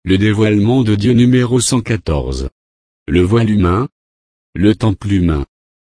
Le dévoilement de Dieu numéro 114. Le voile humain. Le temple humain.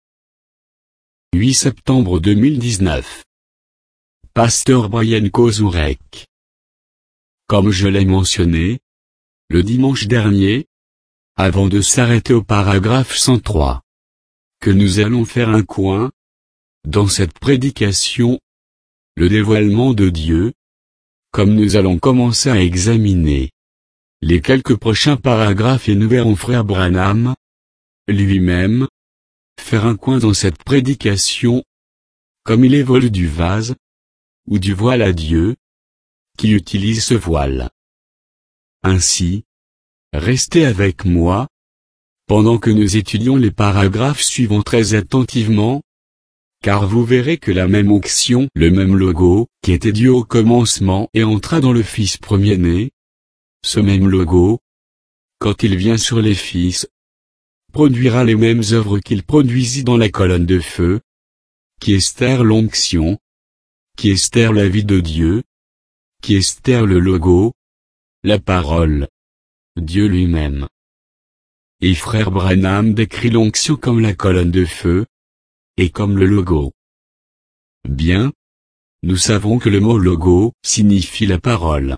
8 septembre 2019. Pasteur Brian Kozurek. Comme je l'ai mentionné, le dimanche dernier, avant de s'arrêter au paragraphe 103, que nous allons faire un coin, dans cette prédication, le dévoilement de Dieu, comme nous allons commencer à examiner les quelques prochains paragraphes et nous verrons frère Branham, lui-même, faire un coin dans cette prédication, comme il évolue du vase, ou du voile à Dieu, qui utilise ce voile. Ainsi, restez avec moi, pendant que nous étudions les paragraphes suivants très attentivement, car vous verrez que la même onction, le même logo, qui était Dieu au commencement et entra dans le Fils premier-né, ce même logo, quand il vient sur les fils, produira les mêmes œuvres qu'il produisit dans la colonne de feu, qui estère l'onction, qui estère la vie de Dieu, qui estère le logo, la parole, Dieu lui-même. Et frère Branham décrit l'onction comme la colonne de feu, et comme le logo. Bien, nous savons que le mot logo signifie la parole.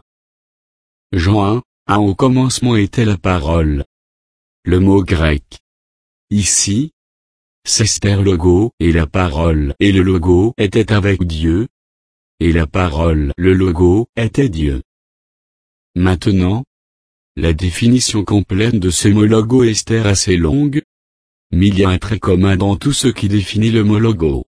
Jean 1, au commencement était la parole. Le mot grec. Ici, c'est logo et la parole et le logo étaient avec Dieu. Et la parole, le logo, était Dieu. Maintenant, la définition complète de ce mot logo est assez longue, mais il y a un trait commun dans tout ce qui définit le mot logo.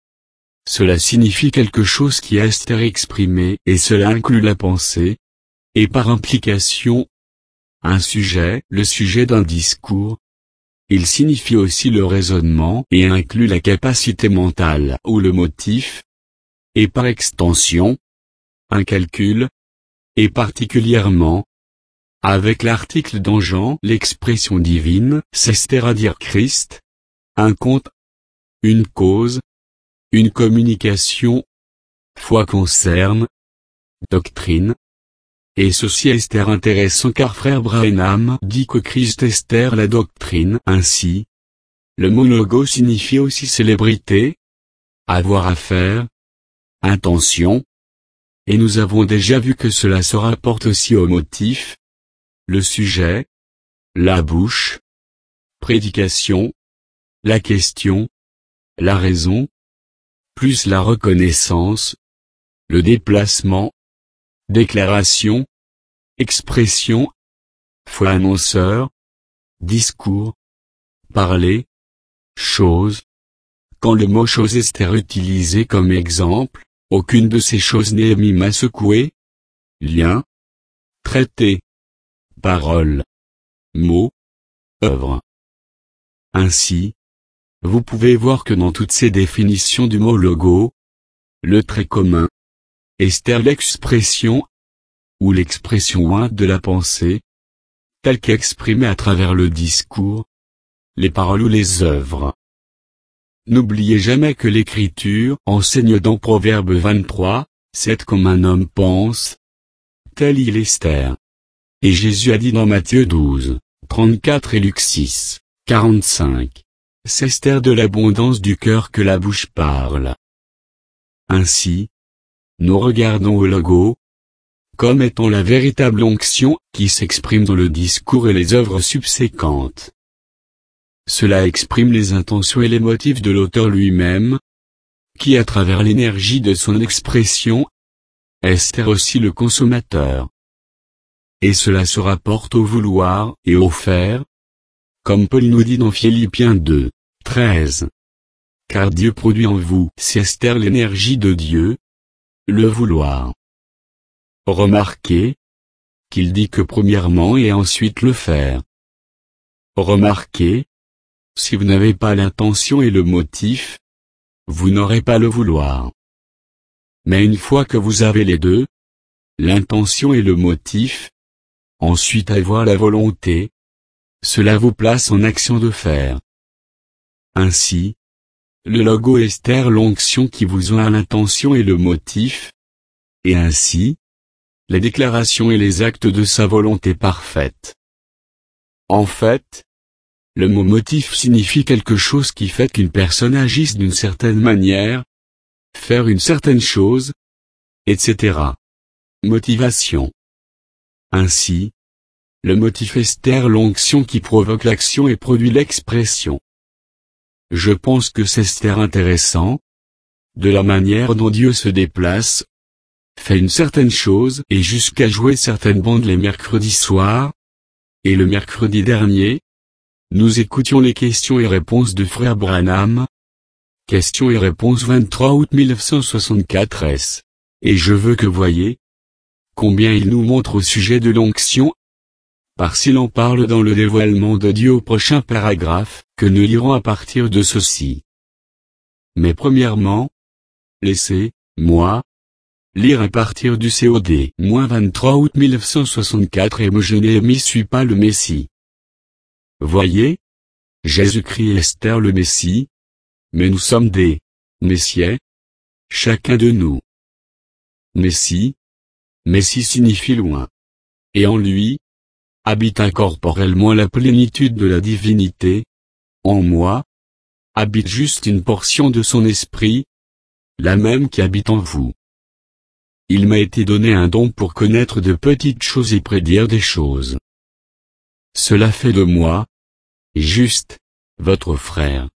Cela signifie quelque chose qui est exprimé et cela inclut la pensée, et par implication, un sujet, le sujet d'un discours. Il signifie aussi le raisonnement et inclut la capacité mentale ou le motif, et par extension, un calcul, et particulièrement, avec l'article dans Jean, l'expression divine, c'est-à-dire Christ, un compte, une cause, une communication, foi concerne, doctrine. Et ceci est intéressant car frère Branham dit que Christ est la doctrine. Ainsi, le mot logo signifie aussi célébrité, avoir affaire, intention, et nous avons déjà vu que cela se rapporte aussi au motif, le sujet, la bouche, prédication, la question, la raison, plus la reconnaissance, le déplacement, déclaration, expression, foi annonceur, discours, parler, chose. Quand le mot chose est utilisé comme exemple, aucune de ces choses n'est mime à secouer. Lien, traité, parole, mot, œuvre. Ainsi, vous pouvez voir que dans toutes ces définitions du mot logo, le trait commun est l'expression, ou l'expression de la pensée, telle qu'exprimée à travers le discours, les paroles ou les œuvres. N'oubliez jamais que l'Écriture enseigne dans Proverbe 23, 7 comme un homme pense, tel il est. Et Jésus a dit dans Matthieu 12, 34 et Luc 6, 45, c'est de l'abondance du cœur que la bouche parle. Ainsi, nous regardons au logo comme étant la véritable onction qui s'exprime dans le discours et les œuvres subséquentes. Cela exprime les intentions et les motifs de l'auteur lui-même, qui à travers l'énergie de son expression, est aussi le consommateur. Et cela se rapporte au vouloir et au faire, comme Paul nous dit dans Philippiens 2, 13. Car Dieu produit en vous, c'est l'énergie de Dieu, le vouloir. Remarquez qu'il dit que premièrement et ensuite le faire. Remarquez, si vous n'avez pas l'intention et le motif, vous n'aurez pas le vouloir. Mais une fois que vous avez les deux, l'intention et le motif, ensuite avoir la volonté, cela vous place en action de faire. Ainsi, le logo est l'onction qui vous a l'intention et le motif, et ainsi, les déclarations et les actes de sa volonté parfaite. En fait, le mot motif signifie quelque chose qui fait qu'une personne agisse d'une certaine manière, faire une certaine chose, etc. Motivation. Ainsi, le motif Esther, l'onction qui provoque l'action et produit l'expression. Je pense que c'est Esther intéressant, de la manière dont Dieu se déplace, fait une certaine chose et jusqu'à jouer certaines bandes les mercredis soirs, et le mercredi dernier, nous écoutions les questions et réponses de Frère Branham. Questions et réponses 23 août 1964 S. Et je veux que voyez combien il nous montre au sujet de l'onction, parce qu'il en parle dans le dévoilement de Dieu au prochain paragraphe, que nous lirons à partir de ceci. Mais premièrement, laissez-moi lire à partir du COD. 23 août 1964 et je n'ai suis pas le Messie. Voyez, Jésus-Christ est Esther le Messie, mais nous sommes des Messiais, chacun de nous. Messie signifie loin. Et en lui, habite incorporellement la plénitude de la divinité. En moi, habite juste une portion de son esprit, la même qui habite en vous. Il m'a été donné un don pour connaître de petites choses et prédire des choses. Cela fait de moi, juste, votre frère.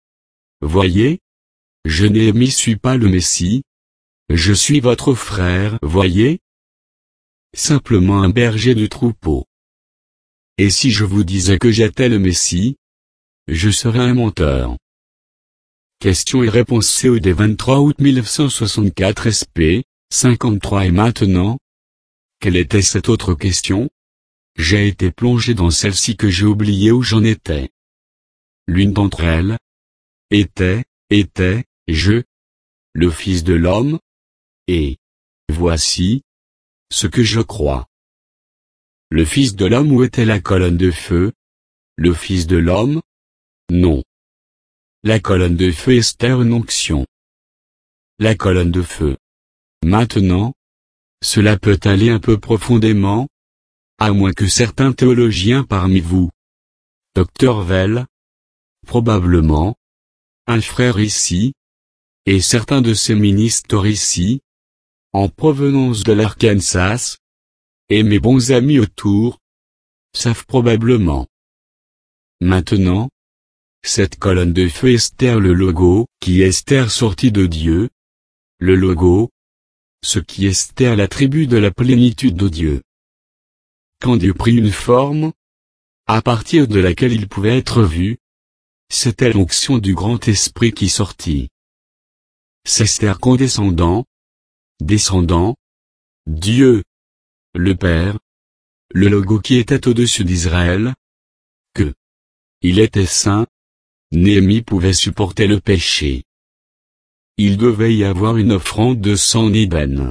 Voyez, je suis pas le Messie, je suis votre frère. Voyez, simplement un berger de troupeau. Et si je vous disais que j'étais le Messie, je serais un menteur. Questions et réponses COD 23 août 1964 SP, 53 et maintenant, quelle était cette autre question? J'ai été plongé dans celle-ci que j'ai oublié où j'en étais. L'une d'entre elles était, je, le Fils de l'homme, et voici ce que je crois. Le Fils de l'homme, où était la colonne de feu? Le Fils de l'homme? Non. La colonne de feu Esther une onction. La colonne de feu. Maintenant, cela peut aller un peu profondément, à moins que certains théologiens parmi vous, Dr Vell, probablement, un frère ici, et certains de ces ministres ici, en provenance de l'Arkansas, et mes bons amis autour, savent probablement. Maintenant, cette colonne de feu Esther, le logo, qui est Esther sortie de Dieu, le logo, ce qui est Esther, l'attribut de la plénitude de Dieu. Quand Dieu prit une forme, à partir de laquelle il pouvait être vu, c'était l'onction du grand esprit qui sortit. C'est Esther condescendant, descendant, Dieu, le Père, le logo qui était au-dessus d'Israël, que il était saint, Néhémie pouvait supporter le péché. Il devait y avoir une offrande de sang d'ébène.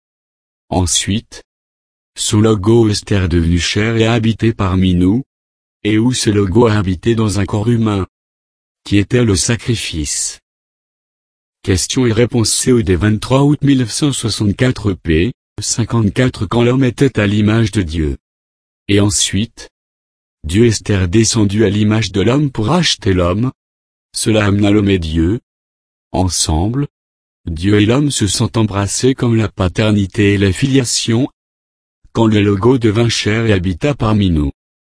Ensuite, ce logo Esther est devenu chair et a habité parmi nous, et où ce logo a habité dans un corps humain, qui était le sacrifice. Questions et réponses COD 23 août 1964 p. 54 quand l'homme était à l'image de Dieu. Et ensuite, Dieu Esther descendu à l'image de l'homme pour racheter l'homme. Cela amena l'homme et Dieu. Ensemble, Dieu et l'homme se sont embrassés comme la paternité et la filiation, quand le logo devint chair et habita parmi nous.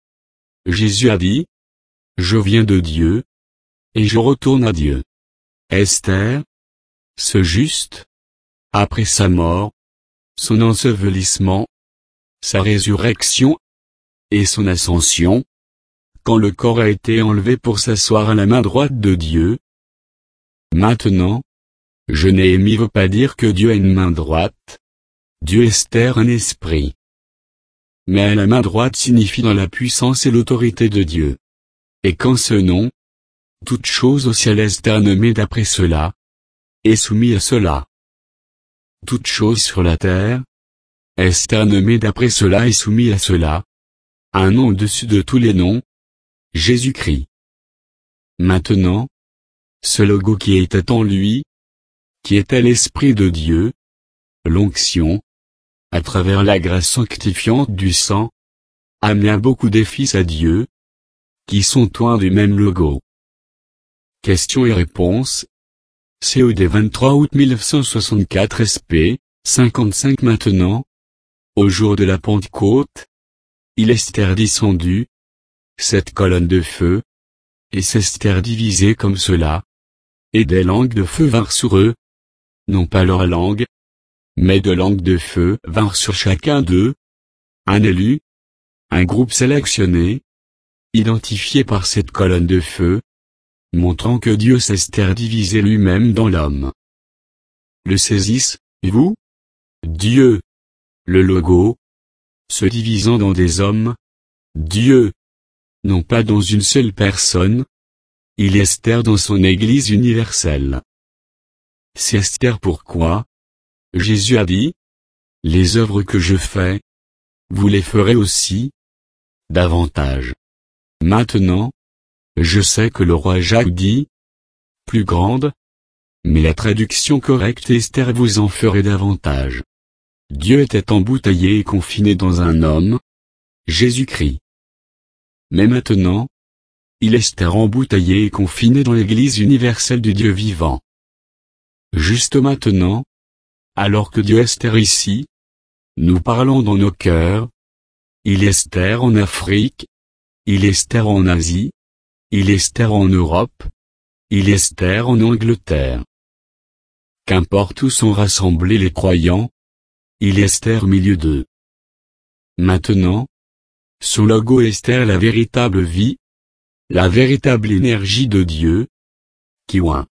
Jésus a dit, je viens de Dieu, et je retourne à Dieu. Esther, ce juste, après sa mort, son ensevelissement, sa résurrection, et son ascension, quand le corps a été enlevé pour s'asseoir à la main droite de Dieu. Maintenant, je Néhémie veut pas dire que Dieu a une main droite. Dieu Esther un esprit. Mais la main droite signifie dans la puissance et l'autorité de Dieu. Et qu'en ce nom, toute chose au ciel Esther nommée d'après cela, est soumise à cela. Toute chose sur la terre, Esther nommée d'après cela est soumise à cela. Un nom au-dessus de tous les noms, Jésus-Christ. Maintenant, ce logo qui était en lui, qui était l'Esprit de Dieu, l'onction, à travers la grâce sanctifiante du sang, amène beaucoup des fils à Dieu, qui sont un du même logo. Questions et réponses. COD 23 août 1964 SP, 55 maintenant. Au jour de la Pentecôte, il est descendu, cette colonne de feu, et s'est divisée comme cela, et des langues de feu vinrent sur eux, non pas leur langue, mais de langues de feu vinrent sur chacun d'eux, un élu, un groupe sélectionné, identifié par cette colonne de feu, montrant que Dieu s'est divisé lui-même dans l'homme. Le saisissez-vous? Dieu, le logo, se divisant dans des hommes, Dieu, non pas dans une seule personne, il est dans son Église universelle. C'est pourquoi Jésus a dit, les œuvres que je fais, vous les ferez aussi, davantage. Maintenant, je sais que le roi Jacques dit, plus grande, mais la traduction correcte est vous en ferez davantage. Dieu était embouteillé et confiné dans un homme, Jésus-Christ. Mais maintenant, il est embouteillé et confiné dans l'Église universelle du Dieu vivant. Juste maintenant, alors que Dieu est ici, nous parlons dans nos cœurs, il est en Afrique, il est en Asie, il est en Europe, il est en Angleterre. Qu'importe où sont rassemblés les croyants, il est au milieu d'eux. Maintenant, son logo est la véritable vie, la véritable énergie de Dieu, qui oint.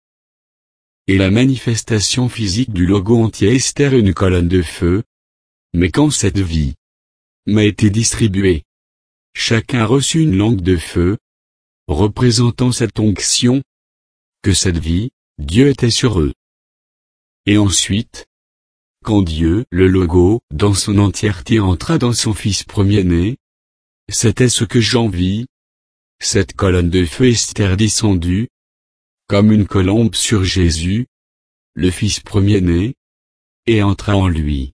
Et la manifestation physique du logo entier est une colonne de feu, mais quand cette vie m'a été distribuée, chacun reçut une langue de feu, représentant cette onction, que cette vie, Dieu était sur eux. Et ensuite, quand Dieu, le logo, dans son entièreté entra dans son Fils premier-né, c'était ce que j'en vis, cette colonne de feu est descendue, comme une colombe sur Jésus, le Fils premier-né, et entra en lui.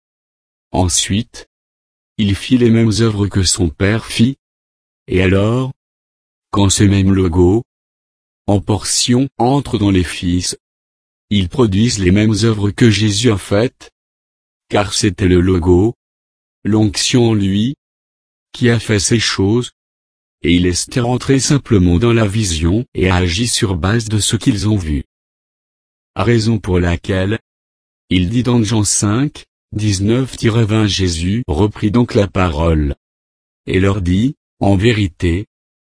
Ensuite, il fit les mêmes œuvres que son Père fit, et alors, quand ce même logo, en portion, entre dans les fils, ils produisent les mêmes œuvres que Jésus a faites, car c'était le logo, l'onction en lui, qui a fait ces choses, et il est rentré simplement dans la vision et a agi sur base de ce qu'ils ont vu. Raison pour laquelle, il dit dans Jean 5, 19-20 Jésus reprit donc la parole, et leur dit, en vérité,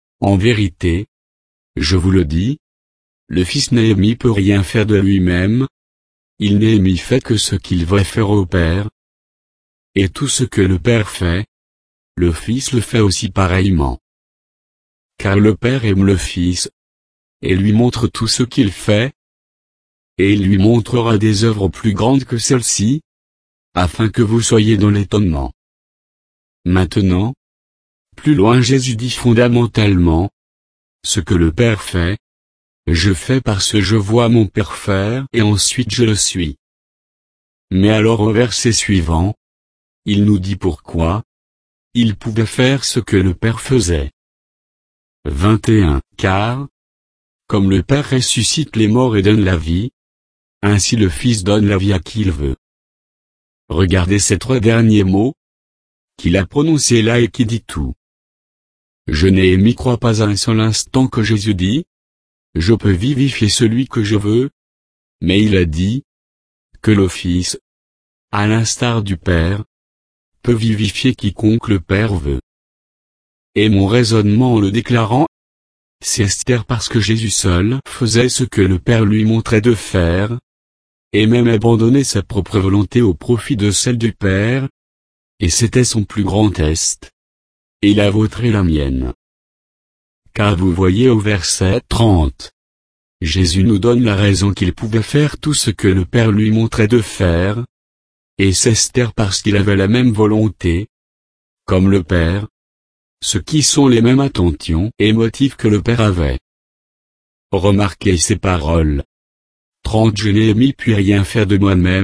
je vous le dis, le Fils n'est peut rien faire de lui-même, il n'est fait que ce qu'il va faire au Père. Et tout ce que le Père fait, le Fils le fait aussi pareillement. Car le Père aime le Fils, et lui montre tout ce qu'il fait, et il lui montrera des œuvres plus grandes que celles-ci, afin que vous soyez dans l'étonnement. Maintenant, plus loin Jésus dit fondamentalement, ce que le Père fait, je fais parce que je vois mon Père faire et ensuite je le suis. Mais alors au verset suivant, il nous dit pourquoi, il pouvait faire ce que le Père faisait. 21. Car, comme le Père ressuscite les morts et donne la vie, ainsi le Fils donne la vie à qui il veut. Regardez ces trois derniers mots, qu'il a prononcés là et qui dit tout. Je n'y crois pas un seul instant que Jésus dit, je peux vivifier celui que je veux, mais il a dit, que le Fils, à l'instar du Père, peut vivifier quiconque le Père veut. Et mon raisonnement en le déclarant, c'est parce que Jésus seul faisait ce que le Père lui montrait de faire, et même abandonnait sa propre volonté au profit de celle du Père, et c'était son plus grand test, et la vôtre et la mienne. Car vous voyez au verset 30, Jésus nous donne la raison qu'il pouvait faire tout ce que le Père lui montrait de faire, et c'est parce qu'il avait la même volonté, comme le Père, ce qui sont les mêmes intentions et motifs que le Père avait. Remarquez ces paroles. 30 Je n'ai puis rien faire de moi-même,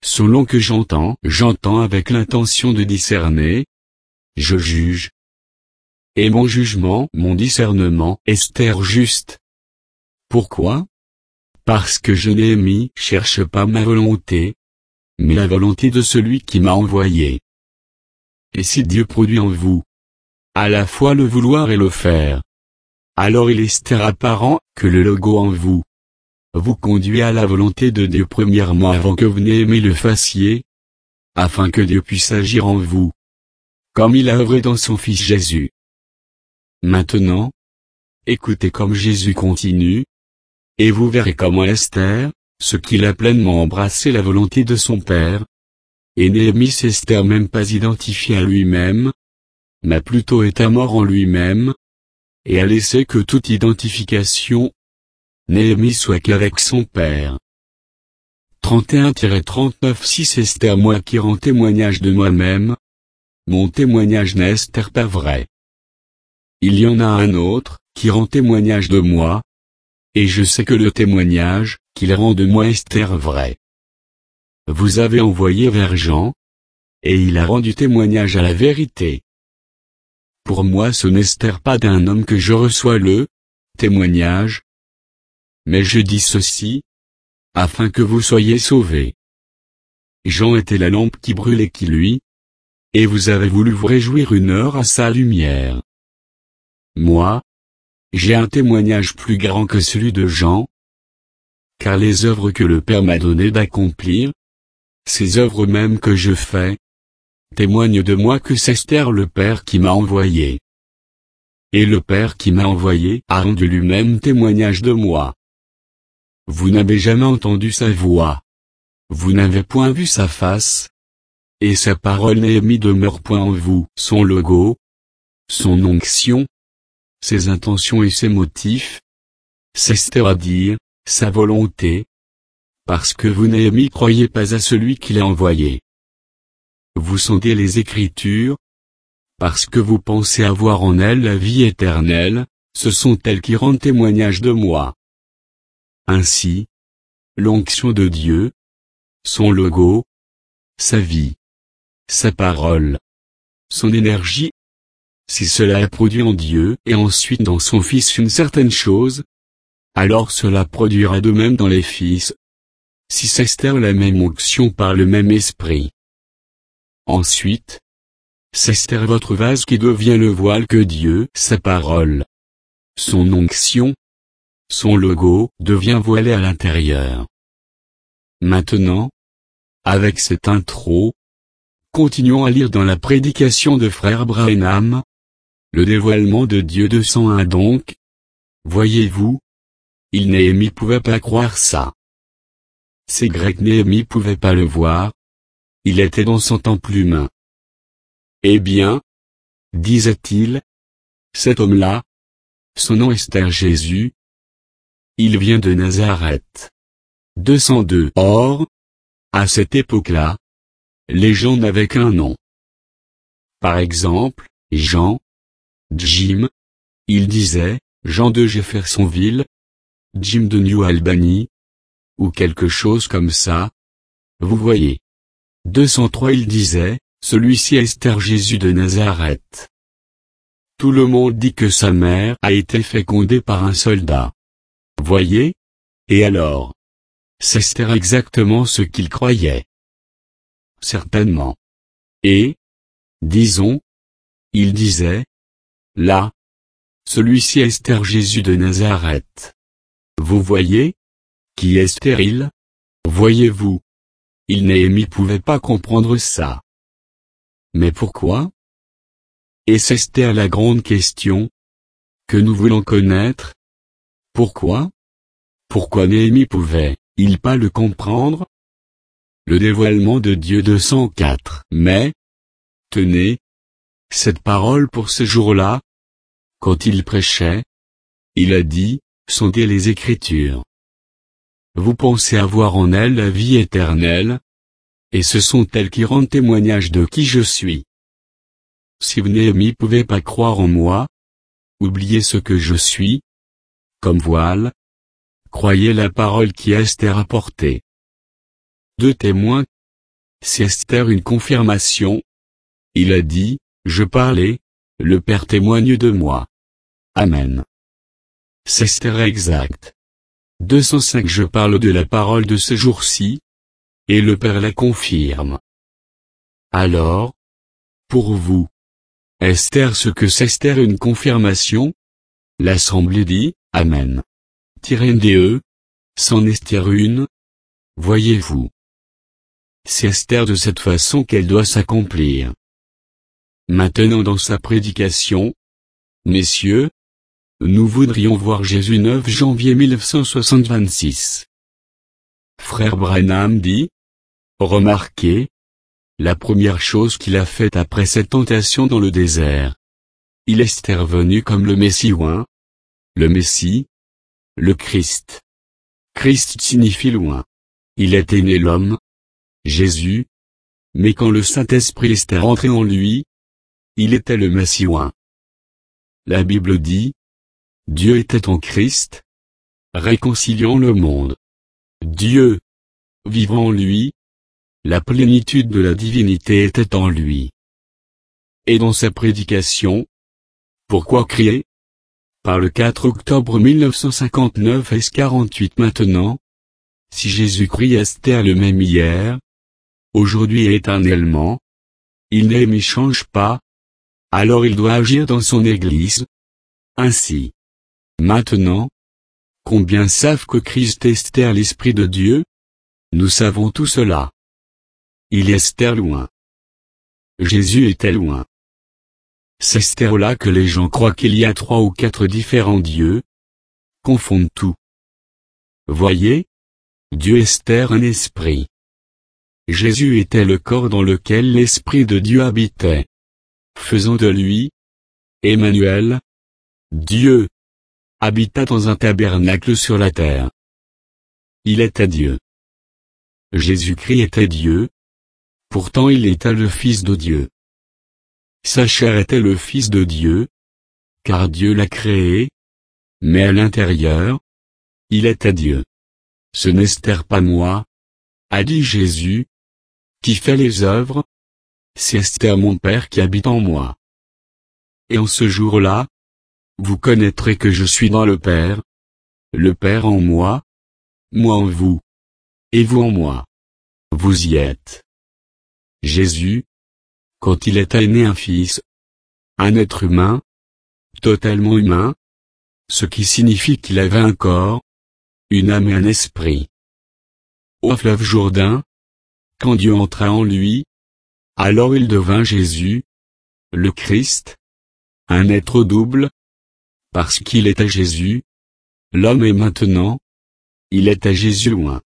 selon que j'entends avec l'intention de discerner, je juge. Et mon jugement, mon discernement, Esther juste. Pourquoi? Parce que je Néhémie cherche pas ma volonté, mais la volonté de celui qui m'a envoyé. Et si Dieu produit en vous à la fois le vouloir et le faire, alors il est Esther apparent que le logo en vous vous conduit à la volonté de Dieu premièrement avant que vous Néhémie le fassiez, afin que Dieu puisse agir en vous, comme il a œuvré dans son Fils Jésus. Maintenant, écoutez comme Jésus continue, et vous verrez comment Esther, ce qu'il a pleinement embrassé la volonté de son Père, et Néhémie s'Esther même pas identifié à lui-même, mais plutôt est mort en lui-même, et a laissé que toute identification, Néhémie soit qu'avec son Père. 31-39-6 Esther moi qui rends témoignage de moi-même, mon témoignage n'est Esther pas vrai. Il y en a un autre, qui rend témoignage de moi, et je sais que le témoignage, qu'il rend de moi Esther vrai. Vous avez envoyé vers Jean, et il a rendu témoignage à la vérité. Pour moi ce n'est Esther pas d'un homme que je reçois le témoignage, mais je dis ceci, afin que vous soyez sauvés. Jean était la lampe qui brûlait qui lui, et vous avez voulu vous réjouir une heure à sa lumière. Moi, j'ai un témoignage plus grand que celui de Jean, car les œuvres que le Père m'a donné d'accomplir, ces œuvres mêmes que je fais, témoignent de moi que c'est Esther le Père qui m'a envoyé. Et le Père qui m'a envoyé a rendu lui-même témoignage de moi. Vous n'avez jamais entendu sa voix. Vous n'avez point vu sa face. Et sa parole Néhémie demeure point en vous, son logo, son onction, ses intentions et ses motifs. C'est Esther à dire, sa volonté. Parce que vous Néhémie croyez pas à celui qui l'a envoyé. Vous sondez les Écritures. Parce que vous pensez avoir en elles la vie éternelle, ce sont elles qui rendent témoignage de moi. Ainsi, l'onction de Dieu, son logo, sa vie, sa parole, son énergie, si cela a produit en Dieu et ensuite dans son Fils une certaine chose, alors cela produira de même dans les fils, si c'est Esther la même onction par le même esprit. Ensuite, c'est Esther votre vase qui devient le voile que Dieu, sa parole, son onction, son logo, devient voilé à l'intérieur. Maintenant, avec cette intro, continuons à lire dans la prédication de frère Branham, le dévoilement de Dieu 201 donc. Voyez-vous, Néhémie pouvait pas croire ça. C'est grec Néhémie pouvait pas le voir. Il était dans son temple humain. Eh bien, disait-il, cet homme-là, son nom Esther Jésus, il vient de Nazareth. 202. Or, à cette époque-là, les gens n'avaient qu'un nom. Par exemple, Jean, Jim, il disait, Jean de Jeffersonville, Jim de New Albany, ou quelque chose comme ça. Vous voyez. 203 il disait, celui-ci est Esther Jésus de Nazareth. Tout le monde dit que sa mère a été fécondée par un soldat. Voyez? Et alors? C'est Esther exactement ce qu'il croyait. Certainement. Et, disons, il disait, là, celui-ci est Esther Jésus de Nazareth. Vous voyez? Qui est stérile? Voyez-vous? Néhémie pouvait pas comprendre ça. Mais pourquoi? Et c'est Esther la grande question que nous voulons connaître. Pourquoi? Pourquoi Néhémie pouvait-il pas le comprendre? Le dévoilement de Dieu 204. Mais, tenez, cette parole pour ce jour-là, quand il prêchait, il a dit, sondez les Écritures. Vous pensez avoir en elles la vie éternelle, et ce sont elles qui rendent témoignage de qui je suis. Si vous Néhémie pouvez pas croire en moi, oubliez ce que je suis, comme voile, croyez la parole qui Esther a portée. 2 témoins, C'est Esther une confirmation. Il a dit, je parlais, le Père témoigne de moi. Amen. C'est Esther exact. 205 Je parle de la parole de ce jour-ci, et le Père la confirme. Alors, pour vous, Esther ce que c'est Esther une confirmation? L'Assemblée dit, Amen. NDE, c'en Esther une. Voyez-vous. C'est Esther de cette façon qu'elle doit s'accomplir. Maintenant dans sa prédication, messieurs, nous voudrions voir Jésus 9 janvier 1960-26. Frère Branham dit, remarquez, la première chose qu'il a faite après cette tentation dans le désert. Il est venu comme le Messie loin. Le Messie. Le Christ. Christ signifie loin. Il était né l'homme. Jésus. Mais quand le Saint-Esprit est rentré en lui, il était le Messie loin. La Bible dit, Dieu était en Christ, réconciliant le monde. Dieu, vivant en lui, la plénitude de la divinité était en lui. Et dans sa prédication, pourquoi crier? Par le 4 octobre 1959 S48 maintenant, si Jésus-Christ Esther le même hier, aujourd'hui et éternellement, il n'aime et change pas, alors il doit agir dans son Église. Ainsi. Maintenant, combien savent que Christ est Esther l'Esprit de Dieu? Nous savons tout cela. Il est Esther loin. Jésus était loin. C'est Esther là que les gens croient qu'il y a 3 ou 4 différents dieux. Confondent tout. Voyez? Dieu Esther un esprit. Jésus était le corps dans lequel l'Esprit de Dieu habitait. Faisant de lui, Emmanuel, Dieu, habita dans un tabernacle sur la terre. Il était Dieu. Jésus-Christ était Dieu. Pourtant il était le Fils de Dieu. Sa chair était le Fils de Dieu, car Dieu l'a créé, mais à l'intérieur, il était Dieu. Ce n'est Esther pas moi, a dit Jésus, qui fait les œuvres, c'est Esther mon Père qui habite en moi. Et en ce jour-là, vous connaîtrez que je suis dans le Père en moi en vous, et vous en moi. Vous y êtes. Jésus, quand il était né un fils, un être humain, totalement humain, ce qui signifie qu'il avait un corps, une âme et un esprit. Au fleuve Jourdain, quand Dieu entra en lui, alors il devint Jésus, le Christ, un être double, parce qu'il était Jésus, l'homme et maintenant, il était Jésus loin.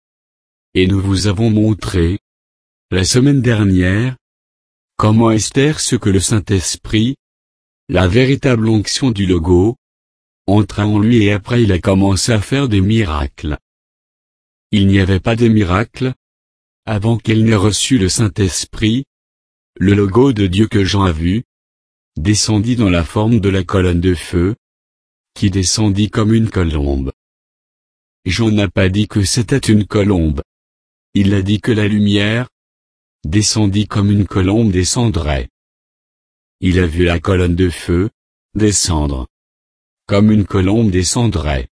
Et nous vous avons montré, la semaine dernière, comment Esther ce que le Saint-Esprit, la véritable onction du logo, entra en lui et après il a commencé à faire des miracles. Il n'y avait pas de miracles, avant qu'elle n'ait reçu le Saint-Esprit, le logo de Dieu que Jean a vu, descendit dans la forme de la colonne de feu, qui descendit comme une colombe. Jean n'a pas dit que c'était une colombe. Il a dit que la lumière descendit comme une colombe descendrait. Il a vu la colonne de feu descendre, comme une colombe descendrait.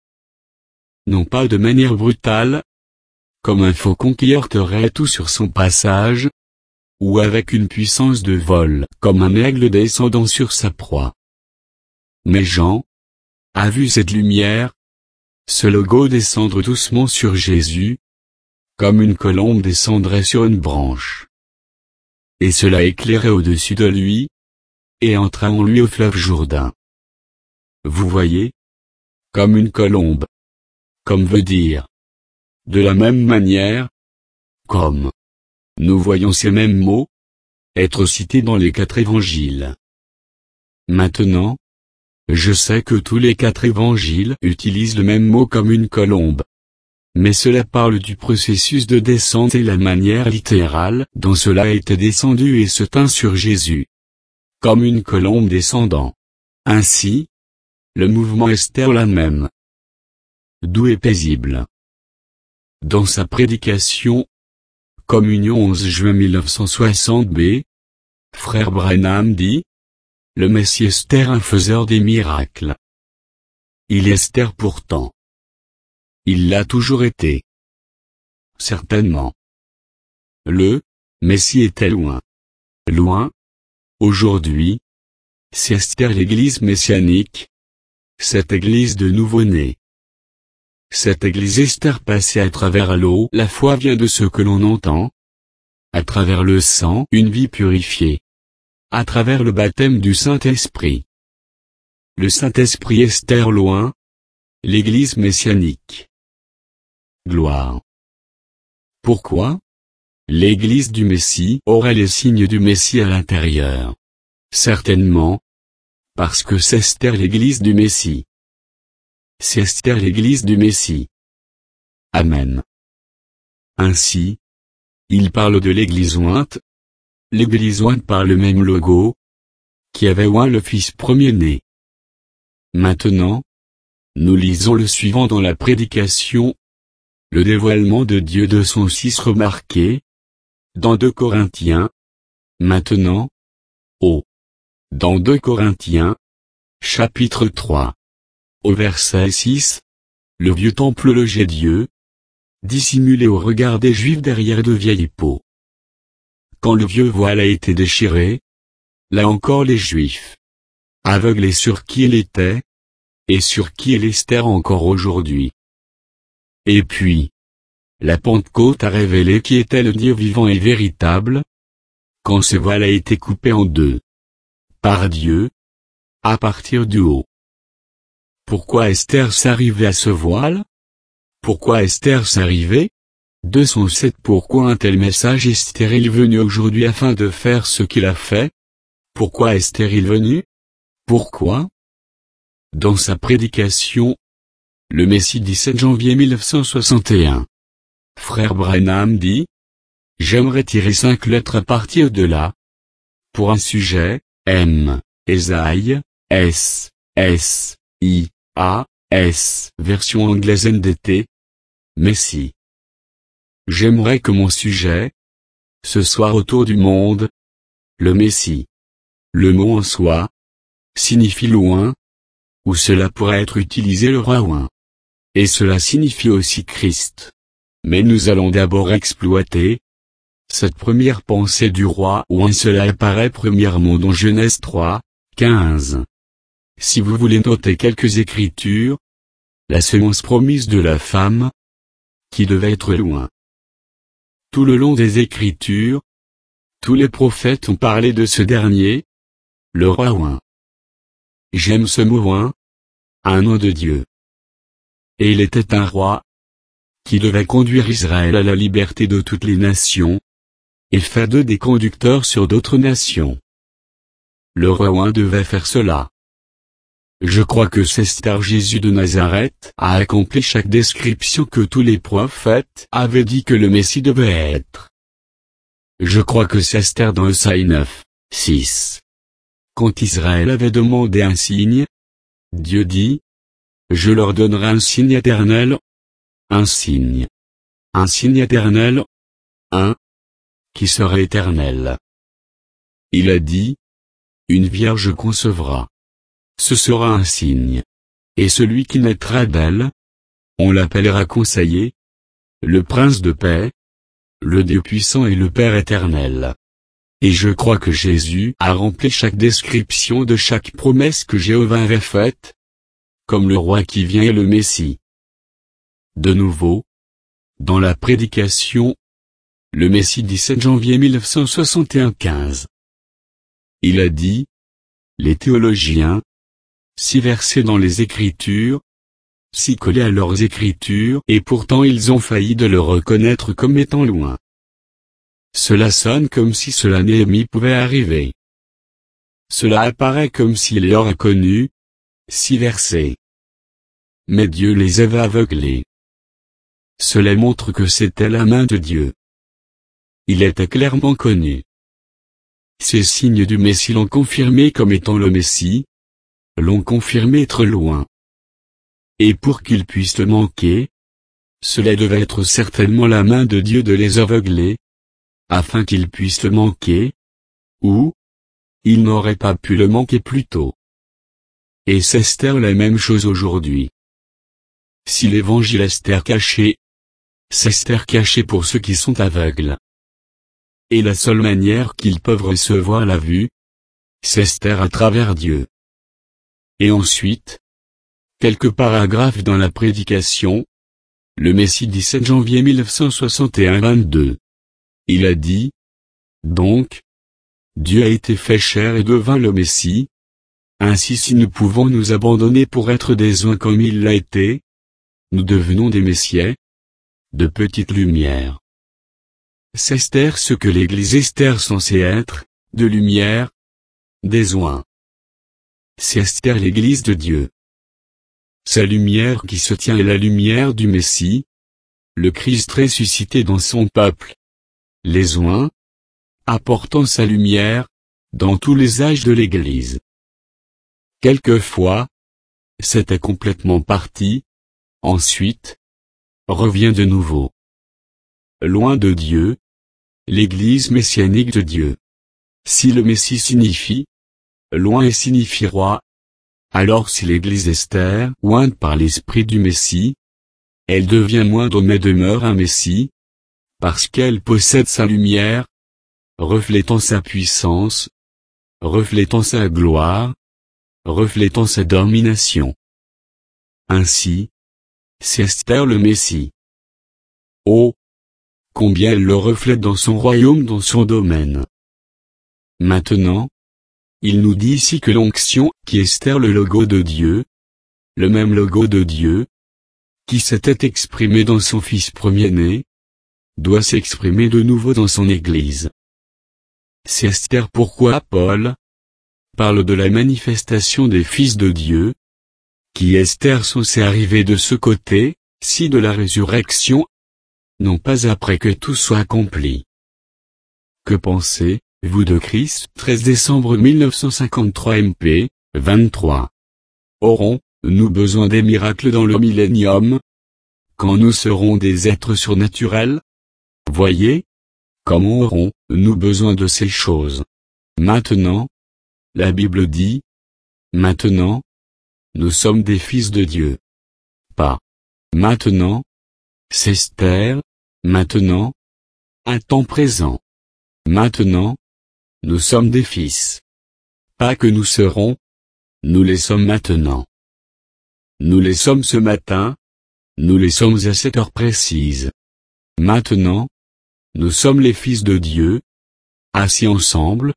Non pas de manière brutale, comme un faucon qui heurterait tout sur son passage, ou avec une puissance de vol, comme un aigle descendant sur sa proie. Mais Jean a vu cette lumière, ce logo descendre doucement sur Jésus, comme une colombe descendrait sur une branche. Et cela éclairait au-dessus de lui, et entra en lui au fleuve Jourdain. Vous voyez? Comme une colombe. Comme veut dire. De la même manière, comme. Nous voyons ces mêmes mots être cités dans les 4 évangiles. Maintenant, je sais que tous les 4 évangiles utilisent le même mot comme une colombe. Mais cela parle du processus de descente et la manière littérale dont cela a été descendu et se tint sur Jésus. Comme une colombe descendant. Ainsi, le mouvement Esther la même. Doux et paisible. Dans sa prédication, Communion 11 juin 1960 b. Frère Branham dit, le Messie Esther un faiseur des miracles. Il est Esther pourtant. Il l'a toujours été. Certainement. Le Messie était loin. Loin. Aujourd'hui. C'est Esther l'église messianique. Cette église de nouveau-nés. Cette église Esther passée à travers l'eau. La foi vient de ce que l'on entend. À travers le sang, une vie purifiée. À travers le baptême du Saint-Esprit. Le Saint-Esprit Esther loin. L'église messianique. Gloire. Pourquoi? L'église du Messie aurait les signes du Messie à l'intérieur. Certainement. Parce que c'est Esther l'église du Messie. C'est Esther l'église du Messie. Amen. Ainsi, il parle de l'église ointe. L'église ointe par le même logo, qui avait oint le fils premier-né. Maintenant, nous lisons le suivant dans la prédication. Le dévoilement de Dieu de son 6 remarqué. Dans 2 Corinthiens. Maintenant. Dans 2 Corinthiens. Chapitre 3. Au verset 6. Le vieux temple logeait Dieu. Dissimulé au regard des Juifs derrière de vieilles peaux. Quand le vieux voile a été déchiré. Là encore les Juifs. Aveuglés sur qui il était. Et sur qui il est Esther encore aujourd'hui. Et puis. La Pentecôte a révélé qui était le Dieu vivant et véritable. Quand ce voile a été coupé en deux. Par Dieu. À partir du haut. Pourquoi Esther s'arrivait à ce voile? Pourquoi Esther s'arrivait? 207 Pourquoi un tel message Esther est venu aujourd'hui afin de faire ce qu'il a fait? Pourquoi Esther est venu? Pourquoi? Dans sa prédication. Le Messie 17 janvier 1961. Frère Branham dit. J'aimerais tirer 5 lettres à partir de là. Pour un sujet, M. Esaïe, S. S. I. A. S. Version anglaise NDT. Messie. J'aimerais que mon sujet. Ce soit autour du monde. Le Messie. Le mot en soi. Signifie loin. Ou cela pourrait être utilisé le roi oint. Et cela signifie aussi Christ. Mais nous allons d'abord exploiter cette première pensée du roi oint. Cela apparaît premièrement dans Genèse 3, 15. Si vous voulez noter quelques écritures, la semence promise de la femme, qui devait être loin. Tout le long des Écritures, tous les prophètes ont parlé de ce dernier, le roi oint. J'aime ce mot oint, un nom de Dieu. Et il était un roi, qui devait conduire Israël à la liberté de toutes les nations, et faire d'eux des conducteurs sur d'autres nations. Le roi oint devait faire cela. Je crois que c'est Esther Jésus de Nazareth a accompli chaque description que tous les prophètes avaient dit que le Messie devait être. Je crois que c'est Esther dans Esaïe 9, 6. Quand Israël avait demandé un signe, Dieu dit, je leur donnerai un signe éternel. Un signe. Un signe éternel. Qui sera éternel. Il a dit, une vierge concevra. Ce sera un signe. Et celui qui naîtra d'elle, on l'appellera conseiller, le prince de paix, le Dieu puissant et le Père éternel. Et je crois que Jésus a rempli chaque description de chaque promesse que Jéhovah avait faite, comme le roi qui vient et le Messie. De nouveau, dans la prédication, le Messie 17 janvier 1961 15. Il a dit, les théologiens, si versés dans les Écritures, si collés à leurs Écritures et pourtant ils ont failli de le reconnaître comme étant loin. Cela sonne comme si cela Néhémie pouvait arriver. Cela apparaît comme s'il les aurait connus, si versés. Mais Dieu les avait aveuglés. Cela montre que c'était la main de Dieu. Il était clairement connu. Ces signes du Messie l'ont confirmé comme étant le Messie, l'ont confirmé être loin. Et pour qu'il puisse le manquer, cela devait être certainement la main de Dieu de les aveugler, afin qu'il puisse le manquer, ou il n'aurait pas pu le manquer plus tôt. Et c'est Esther la même chose aujourd'hui. Si l'évangile Esther caché, c'est Esther caché pour ceux qui sont aveugles. Et la seule manière qu'ils peuvent recevoir la vue, c'est Esther à travers Dieu. Et ensuite, quelques paragraphes dans la prédication, le Messie 17 janvier 1961-22. Il a dit, donc, Dieu a été fait chair et devint le Messie. Ainsi si nous pouvons nous abandonner pour être des uns comme il l'a été, nous devenons des messiais, de petites lumières. C'est Esther ce que l'Église Esther censée être, de lumière, des oins. C'est Esther l'Église de Dieu. Sa lumière qui se tient est la lumière du Messie, le Christ ressuscité dans son peuple. Les oins, apportant sa lumière, dans tous les âges de l'Église. Quelquefois, c'était complètement parti, ensuite, revient de nouveau. Loin de Dieu, l'Église messianique de Dieu. Si le Messie signifie, loin et signifie roi, alors si l'Église Esther, ointe par l'Esprit du Messie, elle devient moindre mais demeure un Messie, parce qu'elle possède sa lumière, reflétant sa puissance, reflétant sa gloire, reflétant sa domination. Ainsi, c'est Esther le Messie. Oh! Combien elle le reflète dans son royaume, dans son domaine. Maintenant, il nous dit ici que l'onction, qui est Esther le logo de Dieu, le même logo de Dieu, qui s'était exprimé dans son Fils premier-né, doit s'exprimer de nouveau dans son Église. C'est Esther pourquoi Paul parle de la manifestation des fils de Dieu, qui Esther censé arriver de ce côté, ci de la résurrection, non pas après que tout soit accompli. Que pensez-vous de Christ? 13 décembre 1953 MP, 23. Aurons-nous besoin des miracles dans le millénium? Quand nous serons des êtres surnaturels? Voyez? Comment aurons-nous besoin de ces choses? Maintenant, la Bible dit, maintenant, nous sommes des fils de Dieu. Pas maintenant, c'est Esther, maintenant, un temps présent. Maintenant, nous sommes des fils. Pas que nous serons, nous les sommes maintenant. Nous les sommes ce matin, nous les sommes à cette heure précise. Maintenant, nous sommes les fils de Dieu, assis ensemble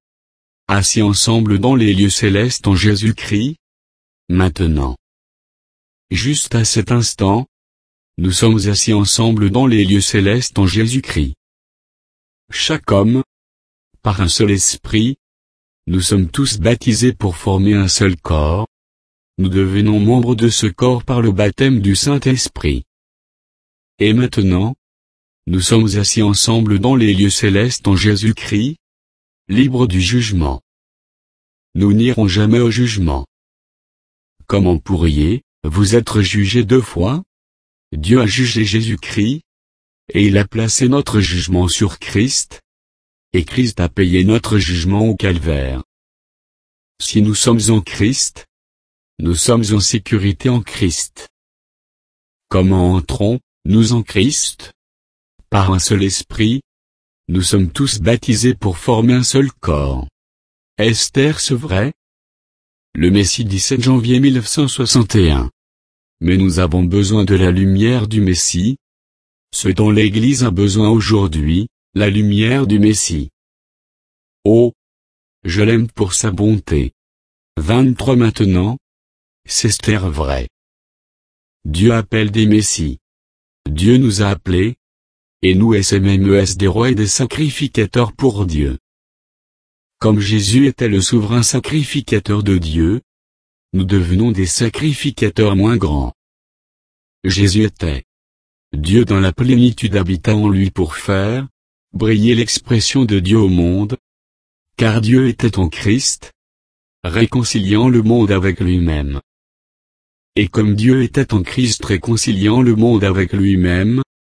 dans les lieux célestes en Jésus-Christ. Maintenant. Juste à cet instant, nous sommes assis ensemble dans les lieux célestes en Jésus-Christ. Chaque homme, par un seul esprit, nous sommes tous baptisés pour former un seul corps. Nous devenons membres de ce corps par le baptême du Saint-Esprit. Et maintenant, nous sommes assis ensemble dans les lieux célestes en Jésus-Christ, libres du jugement. Nous n'irons jamais au jugement. Comment pourriez-vous être jugés deux fois? Dieu a jugé Jésus-Christ, et il a placé notre jugement sur Christ, et Christ a payé notre jugement au calvaire. Si nous sommes en Christ, nous sommes en sécurité en Christ. Comment entrons-nous en Christ? Par un seul esprit, nous sommes tous baptisés pour former un seul corps. Est-ce vrai? Le Messie 17 janvier 1961. Mais nous avons besoin de la lumière du Messie. Ce dont l'Église a besoin aujourd'hui, la lumière du Messie. Oh! Je l'aime pour sa bonté. 23 Maintenant, c'est Esther vrai. Dieu appelle des Messies. Dieu nous a appelés, et nous SMMES des rois et des sacrificateurs pour Dieu. Comme Jésus était le souverain sacrificateur de Dieu, nous devenons des sacrificateurs moins grands. Jésus était Dieu dans la plénitude habitant en lui pour faire briller l'expression de Dieu au monde, car Dieu était en Christ, réconciliant le monde avec lui-même. Et comme Dieu était en Christ réconciliant le monde avec lui-même,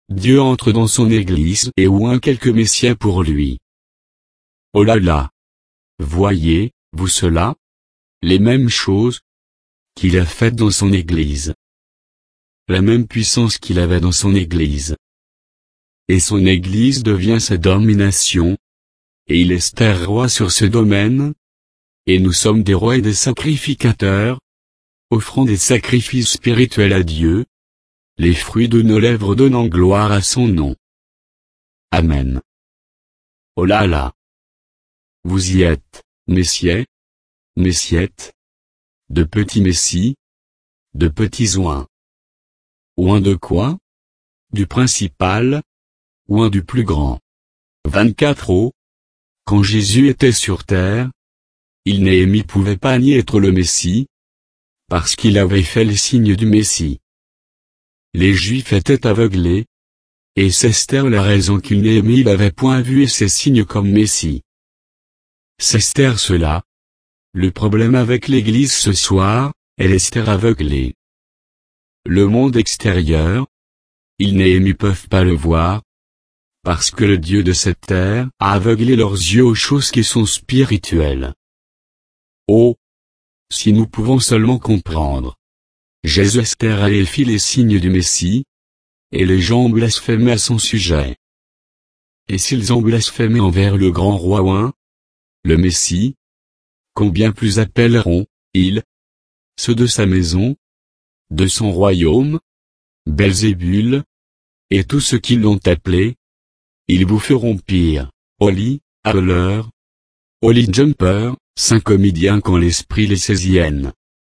Dieu entre dans son Église et oint quelques messias pour lui. Oh là là! Voyez, vous cela? Les mêmes choses qu'il a faites dans son Église. La même puissance qu'il avait dans son Église. Et son Église devient sa domination. Et il est roi sur ce domaine. Et nous sommes des rois et des sacrificateurs, offrant des sacrifices spirituels à Dieu, les fruits de nos lèvres donnant gloire à son nom. Amen. Oh là là! Vous y êtes, messieurs, messiettes, de petits messies, de petits oins. Oins de quoi? Du principal, oins du plus grand. 24 Oh! Quand Jésus était sur terre, Néhémie pouvait pas ni être le Messie, parce qu'il avait fait les signes du Messie. Les Juifs étaient aveuglés, et c'est Esther la raison qu'il Néhémie l'avait point vu et ses signes comme Messie. C'est Esther cela. Le problème avec l'Église ce soir, elle est Esther aveuglée. Le monde extérieur, Néhémie peuvent pas le voir, parce que le Dieu de cette terre a aveuglé leurs yeux aux choses qui sont spirituelles. Oh! Si nous pouvons seulement comprendre. Jésus Esther a fait les signes du Messie, et les gens ont blasphémé à son sujet. Et s'ils ont blasphémé envers le grand roi oint, le Messie, combien plus appelleront-ils ceux de sa maison, de son royaume, Belzébul, et tous ceux qui l'ont appelé, ils vous feront pire, Oli, Howler, Oli Jumper, saint comédien quand l'esprit les saisienne.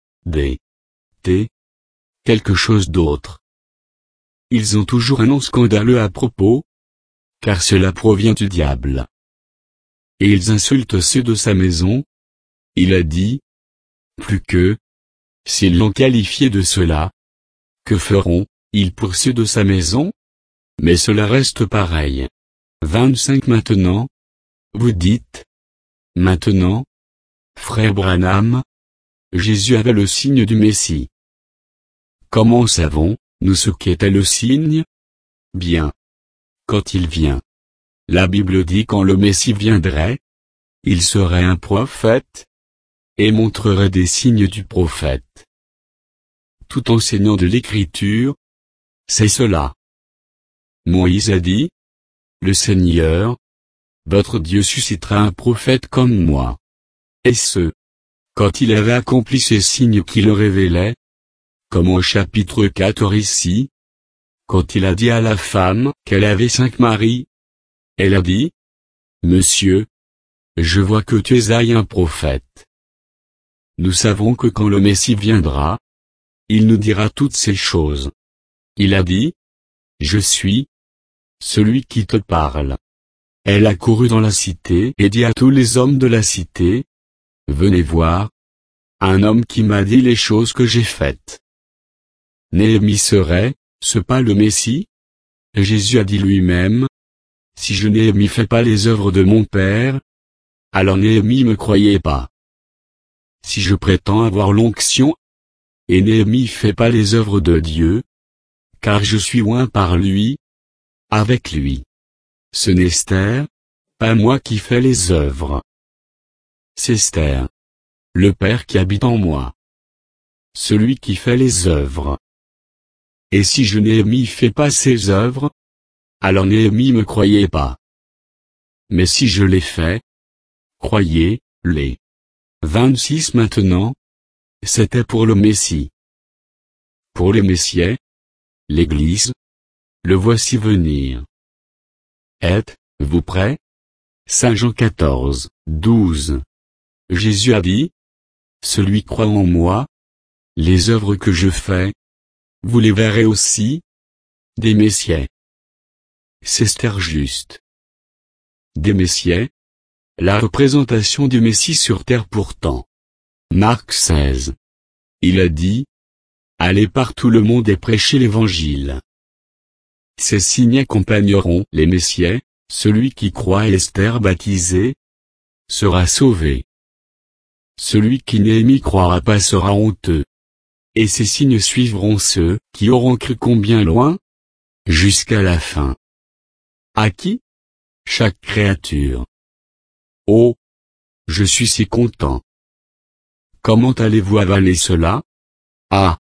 Quelque chose d'autre. Ils ont toujours un nom scandaleux à propos, car cela provient du diable. Et ils insultent ceux de sa maison. Il a dit, plus que, s'ils l'ont qualifié de cela, que feront-ils pour ceux de sa maison? Mais cela reste pareil. 25 Maintenant, vous dites, maintenant, frère Branham, Jésus avait le signe du Messie. Comment savons-nous ce qu'était le signe? Bien. Quand il vient. La Bible dit quand le Messie viendrait, il serait un prophète, et montrerait des signes du prophète. Tout enseignant de l'Écriture, c'est cela. Moïse a dit, le Seigneur, votre Dieu suscitera un prophète comme moi. Et quand il avait accompli ces signes qui le révélaient, comme au chapitre 14 ici, quand il a dit à la femme qu'elle avait 5 maris, elle a dit, Monsieur, je vois que tu es un prophète. Nous savons que quand le Messie viendra, il nous dira toutes ces choses. Il a dit, je suis celui qui te parle. Elle a couru dans la cité et dit à tous les hommes de la cité, venez voir, un homme qui m'a dit les choses que j'ai faites. Néhémie serait-ce pas le Messie? Jésus a dit lui-même, si je Néhémie fais pas les œuvres de mon Père, alors Néhémie me croyait pas. Si je prétends avoir l'onction, et Néhémie fait pas les œuvres de Dieu, car je suis oint par lui, avec lui. Ce n'est Esther, pas moi qui fais les œuvres. C'est Esther, le Père qui habite en moi. Celui qui fait les œuvres. Et si je Néhémie fais pas ces œuvres, alors Néhémie me croyait pas. Mais si je les fais, croyez-les. 26 Maintenant, c'était pour le Messie. Pour les Messieurs, l'Église, le voici venir. Êtes-vous prêts? Saint Jean 14, 12. Jésus a dit, celui croit en moi, les œuvres que je fais, vous les verrez aussi, des Messieurs. C'est Esther juste. Des Messieurs, la représentation du Messie sur terre pourtant. Marc 16. Il a dit, allez par tout le monde et prêchez l'Évangile. Ces signes accompagneront les Messieurs, celui qui croit et Esther baptisé, sera sauvé. Celui qui Néhémie croira pas sera honteux. Et ces signes suivront ceux qui auront cru combien loin? jusqu'à la fin. À qui? Chaque créature. Oh! Je suis si content. Comment allez-vous avaler cela? Ah!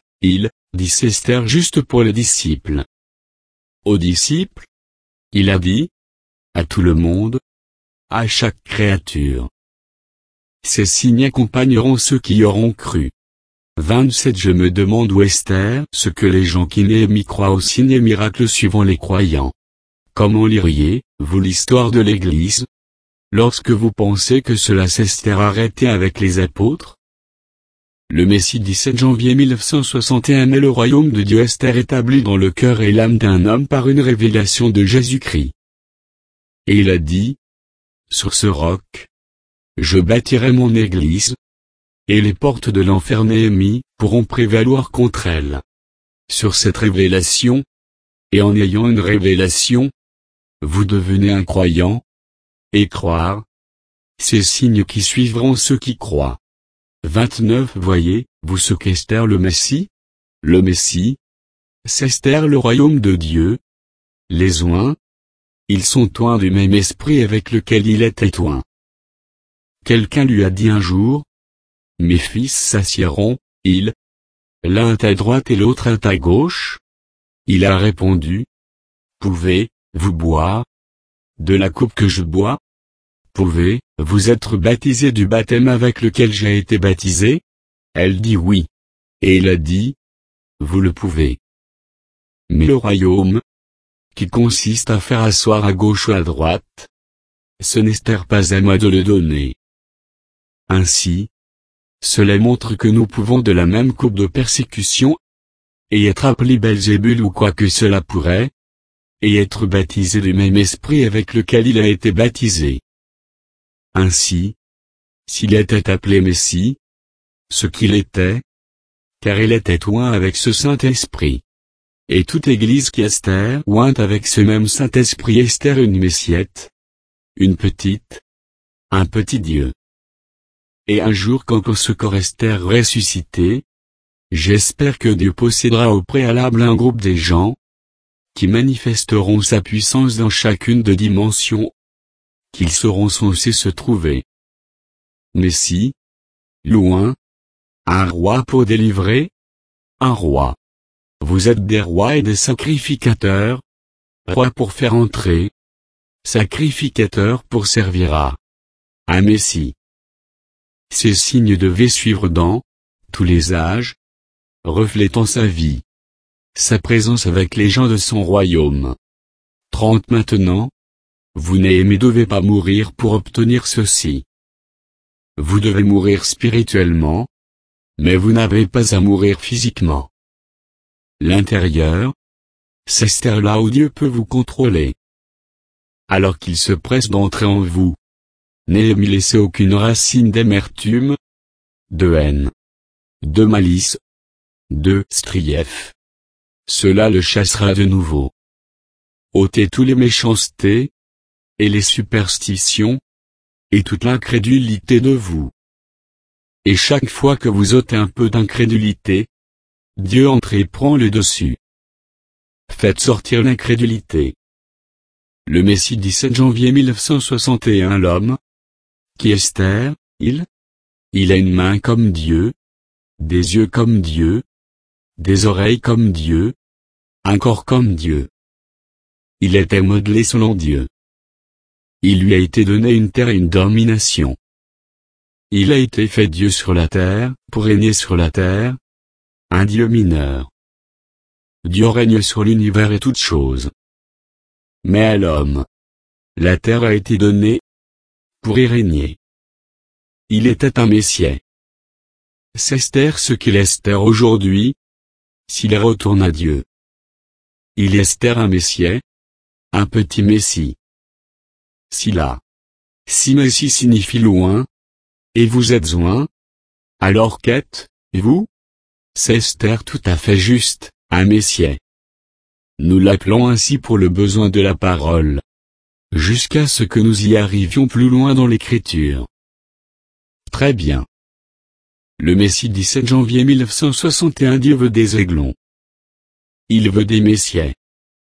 Dit Esther juste pour les disciples. Aux disciples? Il a dit? À tout le monde? À chaque créature. Ces signes accompagneront ceux qui y auront cru. 27 Je me demande où Esther ce que les gens qui Néhémie croient aux signes et miracles suivant les croyants. Comment liriez-vous l'histoire de l'Église? Lorsque vous pensez que cela s'est arrêté avec les apôtres? Le Messie 17 janvier 1961 Mais le royaume de Dieu est établi dans le cœur et l'âme d'un homme par une révélation de Jésus-Christ. Et il a dit, sur ce roc, je bâtirai mon Église, et les portes de l'enfer Néhémie pourront prévaloir contre elle. Sur cette révélation, et en ayant une révélation, vous devenez un croyant, et croire, ces signes qui suivront ceux qui croient. 29 Voyez-vous ce qu'Esther le Messie? Le Messie, c'est Esther le royaume de Dieu. Les oints, ils sont oints du même esprit avec lequel il était oint. Quelqu'un lui a dit un jour, mes fils s'assiéront, l'un à ta droite et l'autre à ta gauche? Il a répondu, pouvez-vous boire de la coupe que je bois? Pouvez-vous être baptisé du baptême avec lequel j'ai été baptisé? Elle dit oui. Et il a dit, vous le pouvez. Mais le royaume, qui consiste à faire asseoir à gauche ou à droite, ce n'est pas à moi de le donner. Ainsi, cela montre que nous pouvons de la même coupe de persécution, et être appelé Belzébul ou quoi que cela pourrait, et être baptisé du même esprit avec lequel il a été baptisé. Ainsi, s'il était appelé Messie, ce qu'il était, car il était oint avec ce Saint-Esprit. Et toute Église qui Esther ointe avec ce même Saint-Esprit Esther une Messiette, une petite, un petit Dieu. Et un jour quand ce corps Esther ressuscité, j'espère que Dieu possédera au préalable un groupe des gens, qui manifesteront sa puissance dans chacune de dimensions, qu'ils seront censés se trouver. Messie, loin, un roi pour délivrer, un roi. Vous êtes des rois et des sacrificateurs, rois pour faire entrer, sacrificateurs pour servir à un Messie. Ces signes devaient suivre dans tous les âges, reflétant sa vie, sa présence avec les gens de son royaume. 30 Maintenant, vous Néhémie devez pas mourir pour obtenir ceci. Vous devez mourir spirituellement, mais vous n'avez pas à mourir physiquement. L'intérieur, c'est là où Dieu peut vous contrôler. Alors qu'il se presse d'entrer en vous, Néhémie laissez aucune racine d'amertume, de haine, de malice, de strief. Cela le chassera de nouveau. Ôtez tous les méchancetés, et les superstitions, et toute l'incrédulité de vous. Et chaque fois que vous ôtez un peu d'incrédulité, Dieu entre et prend le dessus. Faites sortir l'incrédulité. Le Messie 17 janvier 1961 L'homme, qui Esther, il a une main comme Dieu, des yeux comme Dieu, des oreilles comme Dieu, un corps comme Dieu. Il était modelé selon Dieu. Il lui a été donné une terre et une domination. Il a été fait Dieu sur la terre, pour régner sur la terre, un Dieu mineur. Dieu règne sur l'univers et toutes choses. Mais à l'homme, la terre a été donnée, pour y régner. Il était un Messie. C'est Esther ce qu'il est Esther aujourd'hui, s'il retourne à Dieu. Il est Esther un Messie, un petit Messie. Si Messie signifie loin, et vous êtes loin, alors qu'êtes-vous? C'est Esther tout à fait juste, un Messie. Nous l'appelons ainsi pour le besoin de la parole. Jusqu'à ce que nous y arrivions plus loin dans l'écriture. Très bien. Le Messie 17 janvier 1961 Dieu veut des aiglons. Il veut des Messies.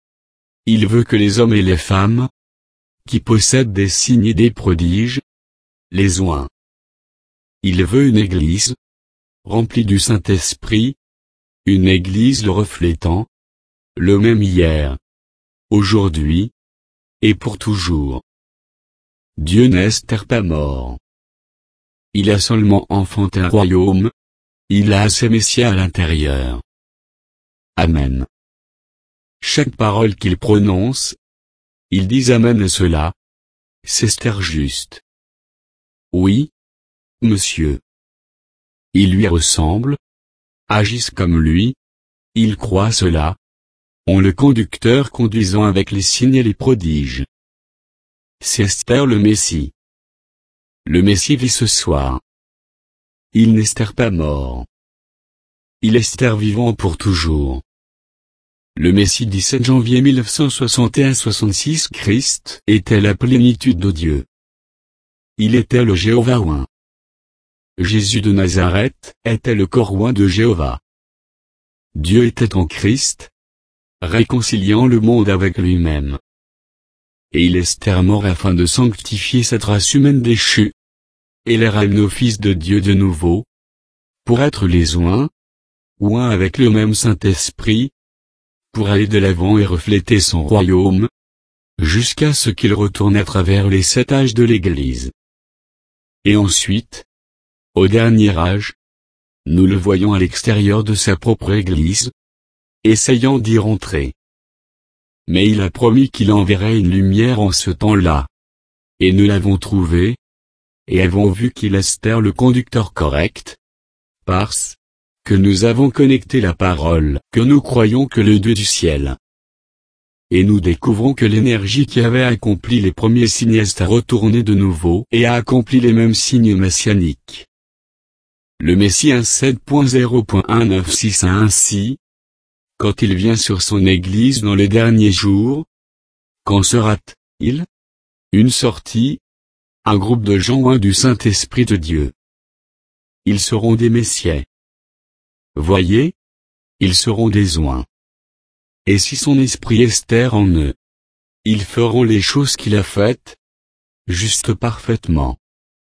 Il veut que les hommes et les femmes, qui possèdent des signes et des prodiges, les oint. Il veut une Église, remplie du Saint-Esprit, une Église le reflétant, le même hier, aujourd'hui, et pour toujours. Dieu n'est pas mort. Il a seulement enfanté un royaume, il a ses messias à l'intérieur. Amen. Chaque parole qu'il prononce, il dit Amen à cela. C'est juste. Oui, monsieur. Ils lui ressemblent, agissent comme lui, ils croient cela, ont le conducteur conduisant avec les signes et les prodiges. C'est Esther le Messie. Le Messie vit ce soir. Il n'est pas mort. Il est vivant pour toujours. Le Messie 17 janvier 1961-66 Christ était la plénitude de Dieu. Il était le Jéhovah oint. Jésus de Nazareth était le corps oint de Jéhovah. Dieu était en Christ, réconciliant le monde avec lui-même. Et il est mort afin de sanctifier cette race humaine déchue, et les ramener au Fils de Dieu de nouveau, pour être les oints avec le même Saint-Esprit, pour aller de l'avant et refléter son royaume, jusqu'à ce qu'il retourne à travers les 7 âges de l'Église. Et ensuite, au dernier âge, nous le voyons à l'extérieur de sa propre Église, essayant d'y rentrer. Mais il a promis qu'il enverrait une lumière en ce temps-là. Et nous l'avons trouvé, et avons vu qu'il est le conducteur correct, parce que nous avons connecté la parole que nous croyons que le Dieu du ciel. Et nous découvrons que l'énergie qui avait accompli les premiers signes a retourné de nouveau et a accompli les mêmes signes messianiques. Le Messie 7.0.1961 ainsi, quand il vient sur son Église dans les derniers jours, qu'en sera-t-il? Une sortie, un groupe de gens oints du Saint-Esprit de Dieu. Ils seront des messias. Voyez, ils seront des oints. Et si son esprit est en eux, ils feront les choses qu'il a faites, juste parfaitement.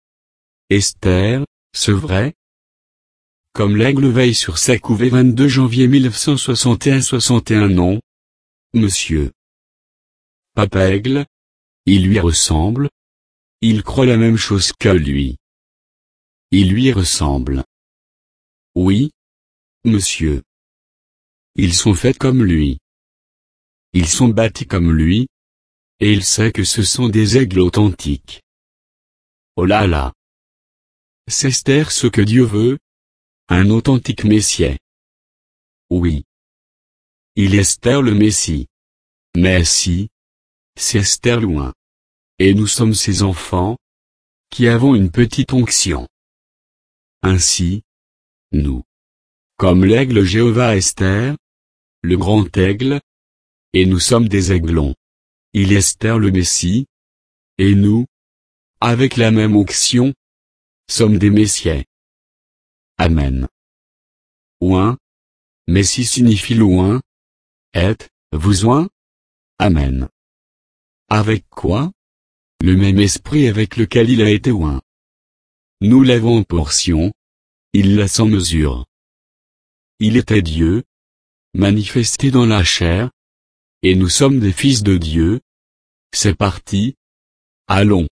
Esther, c'est vrai? Comme l'aigle veille sur sa couvée 22 janvier 1961-61 non, monsieur. Papa Aigle, il lui ressemble, il croit la même chose que lui. Il lui ressemble. Oui, monsieur. Ils sont faits comme lui. Ils sont bâtis comme lui, et il sait que ce sont des aigles authentiques. Oh là là! C'est Esther ce que Dieu veut? Un authentique Messie. Oui. Il est Esther le Messie. Mais si, c'est Esther loin. Et nous sommes ses enfants, qui avons une petite onction. Ainsi, nous, comme l'aigle Jéhovah Esther, le grand aigle, et nous sommes des aiglons. Il est Esther le Messie, et nous, avec la même onction, sommes des messias. Amen. Oint, Messie signifie loin. Êtes-vous oint? Amen. Avec quoi? Le même esprit avec lequel il a été oint. Nous l'avons en portion, il l'a sans mesure. Il était Dieu, manifesté dans la chair, et nous sommes des fils de Dieu. C'est parti. Allons,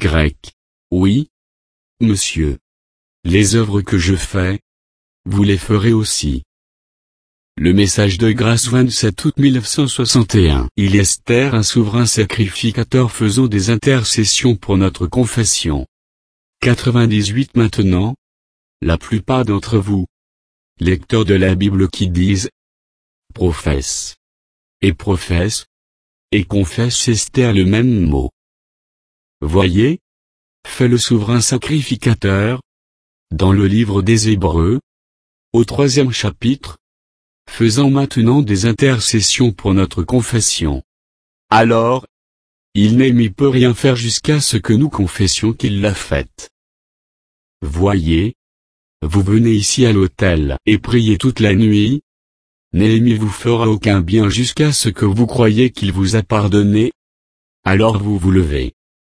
oui, monsieur. Les œuvres que je fais, vous les ferez aussi. Le message de grâce 27 août 1961. Il est Esther un souverain sacrificateur faisant des intercessions pour notre confession. 98 maintenant. La plupart d'entre vous, lecteurs de la Bible qui disent professe et confesse Esther le même mot. Voyez, fait le souverain sacrificateur, dans le livre des Hébreux, au 3e chapitre, faisant maintenant des intercessions pour notre confession. Alors, il n'aimait peut rien faire jusqu'à ce que nous confessions qu'il l'a faite. Voyez, vous venez ici à l'autel et priez toute la nuit, Néhémie vous fera aucun bien jusqu'à ce que vous croyiez qu'il vous a pardonné. Alors vous vous levez.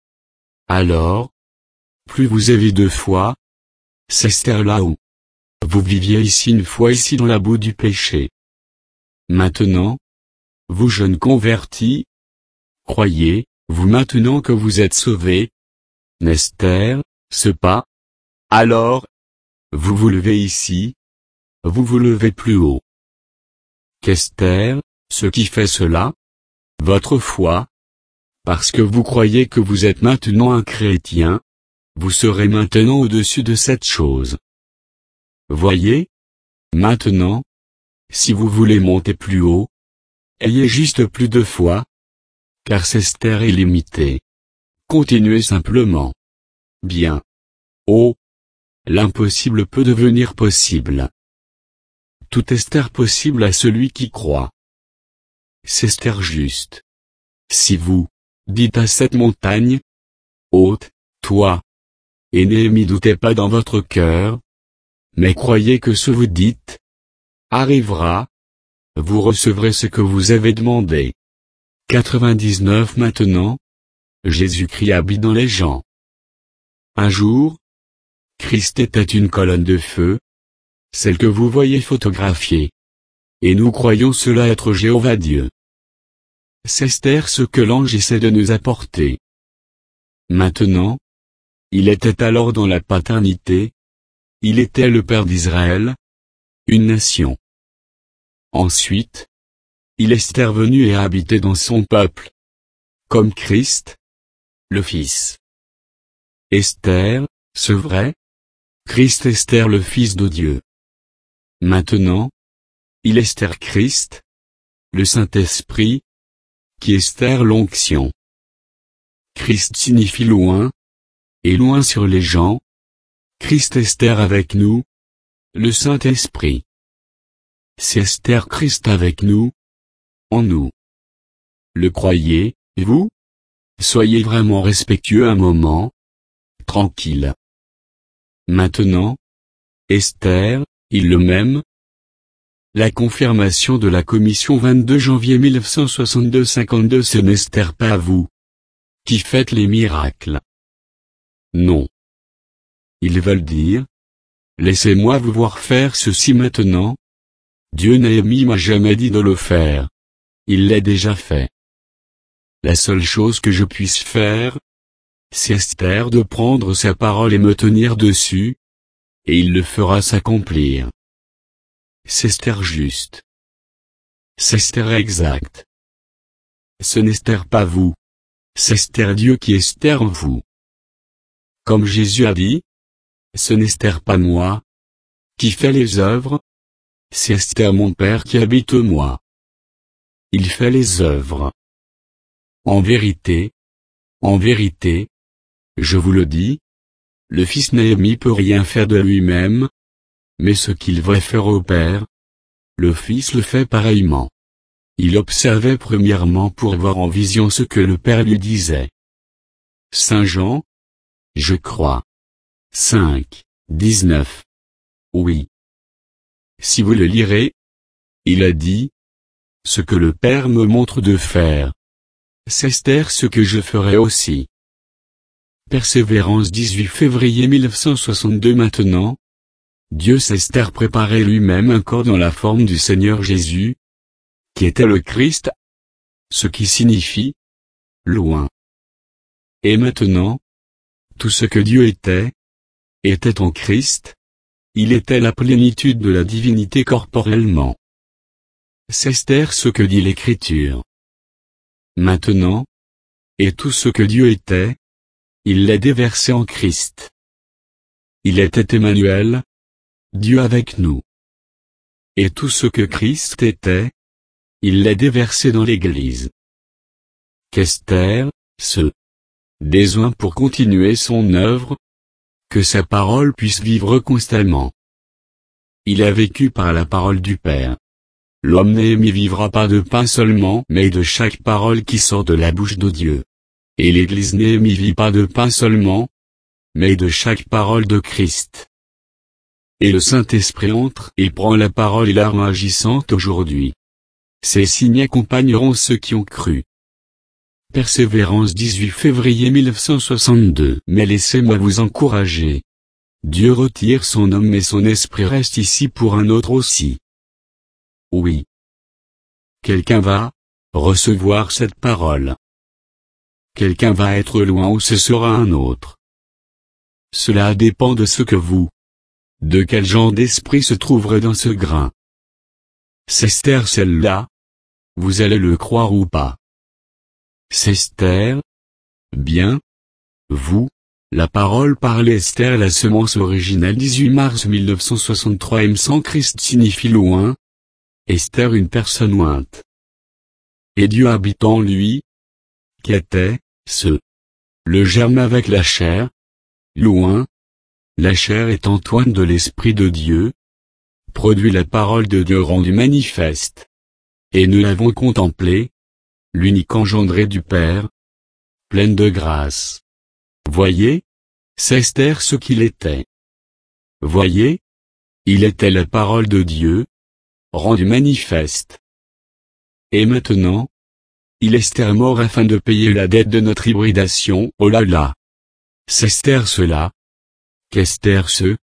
Alors, plus vous avez de foi, c'est là où vous viviez ici une fois ici dans la boue du péché. Maintenant, vous jeunes convertis, croyez, vous maintenant que vous êtes sauvés, n'est-ce ce pas? Alors, vous vous levez ici, vous vous levez plus haut. Qu'est-ce ce qui fait cela? Votre foi. Parce que vous croyez que vous êtes maintenant un chrétien, vous serez maintenant au-dessus de cette chose. Voyez? Maintenant, si vous voulez monter plus haut, ayez juste plus de foi, car c'est illimité. Continuez simplement. Bien. Oh! L'impossible peut devenir possible. Tout est possible à celui qui croit. C'est juste. Si vous dites à cette montagne, ôte, toi. Et Néhémie doutez pas dans votre cœur, mais croyez que ce vous dites arrivera, vous recevrez ce que vous avez demandé. 99 Maintenant, Jésus-Christ habite dans les gens. Un jour, Christ était une colonne de feu, celle que vous voyez photographiée. Et nous croyons cela être Jéhovah Dieu. C'est ce que l'ange essaie de nous apporter. Maintenant, il était alors dans la paternité, il était le Père d'Israël, une nation. Ensuite, il est venu et a habité dans son peuple, comme Christ, le Fils. Esther, ce vrai? Christ Esther le Fils de Dieu. Maintenant, il est Christ, le Saint-Esprit, qui est l'onction. Christ signifie loin, et loin sur les gens. Christ est avec nous, le Saint-Esprit. C'est Christ avec nous, en nous. Le croyez, vous? Soyez vraiment respectueux un moment. Tranquille. Maintenant, Esther, il le m'aime. La confirmation de la commission 22 janvier 1962-52 Ce n'est pas vous qui faites les miracles. Non. Ils veulent dire, laissez-moi vous voir faire ceci maintenant. Dieu Néhémie m'a jamais dit de le faire. Il l'a déjà fait. La seule chose que je puisse faire, c'est de prendre sa parole et me tenir dessus, et il le fera s'accomplir. C'est juste. C'est exact. Ce n'est pas vous. C'est Dieu qui est en vous. Comme Jésus a dit, ce n'est pas moi qui fait les œuvres, c'est mon Père qui habite en moi. Il fait les œuvres. En vérité, je vous le dis, le Fils Néhémie peut rien faire de lui-même, mais ce qu'il va faire au Père, le Fils le fait pareillement. Il observait premièrement pour voir en vision ce que le Père lui disait. Saint Jean, je crois. 5, 19. Oui. Si vous le lirez, il a dit, ce que le Père me montre de faire, c'est ce que je ferai aussi. Persévérance 18 février 1962 Maintenant, Dieu s'est préparé lui-même un corps dans la forme du Seigneur Jésus, qui était le Christ, ce qui signifie loin. Et maintenant, tout ce que Dieu était en Christ, il était la plénitude de la divinité corporellement. C'est ce que dit l'Écriture. Maintenant, et tout ce que Dieu était, il l'a déversé en Christ. Il était Emmanuel, Dieu avec nous. Et tout ce que Christ était, il l'a déversé dans l'Église. Qu'Esther, ce besoin pour continuer son œuvre, que sa parole puisse vivre constamment. Il a vécu par la parole du Père. L'homme Néhémie vivra pas de pain seulement, mais de chaque parole qui sort de la bouche de Dieu. Et l'Église Néhémie vit pas de pain seulement, mais de chaque parole de Christ. et le Saint-Esprit entre et prend la parole et l'arme agissante aujourd'hui. Ces signes accompagneront ceux qui ont cru. Persévérance 18 février 1962. Mais laissez-moi vous encourager. Dieu retire son homme mais son esprit reste ici pour un autre aussi. Oui. Quelqu'un va recevoir cette parole. Quelqu'un va être loin ou ce sera un autre. Cela dépend de ce que vous, de quel genre d'esprit se trouverait dans ce grain. C'est celle-là. Vous allez le croire ou pas. C'est bien. Vous, la parole par Esther la semence originale 18 mars 1963 M sans Christ signifie loin. Esther une personne ointe. Et Dieu habite en lui. Qu'était, le germe avec la chair. Loin. La chair est Antoine de l'Esprit de Dieu. Produit la parole de Dieu rendue manifeste. Et nous l'avons contemplée. L'unique engendré du Père. Pleine de grâce. Voyez, c'est Esther ce qu'il était. Voyez, il était la parole de Dieu, rendue manifeste. Et maintenant, il est Esther mort afin de payer la dette de notre hybridation. Oh là là. C'est Esther cela. Qu'Esther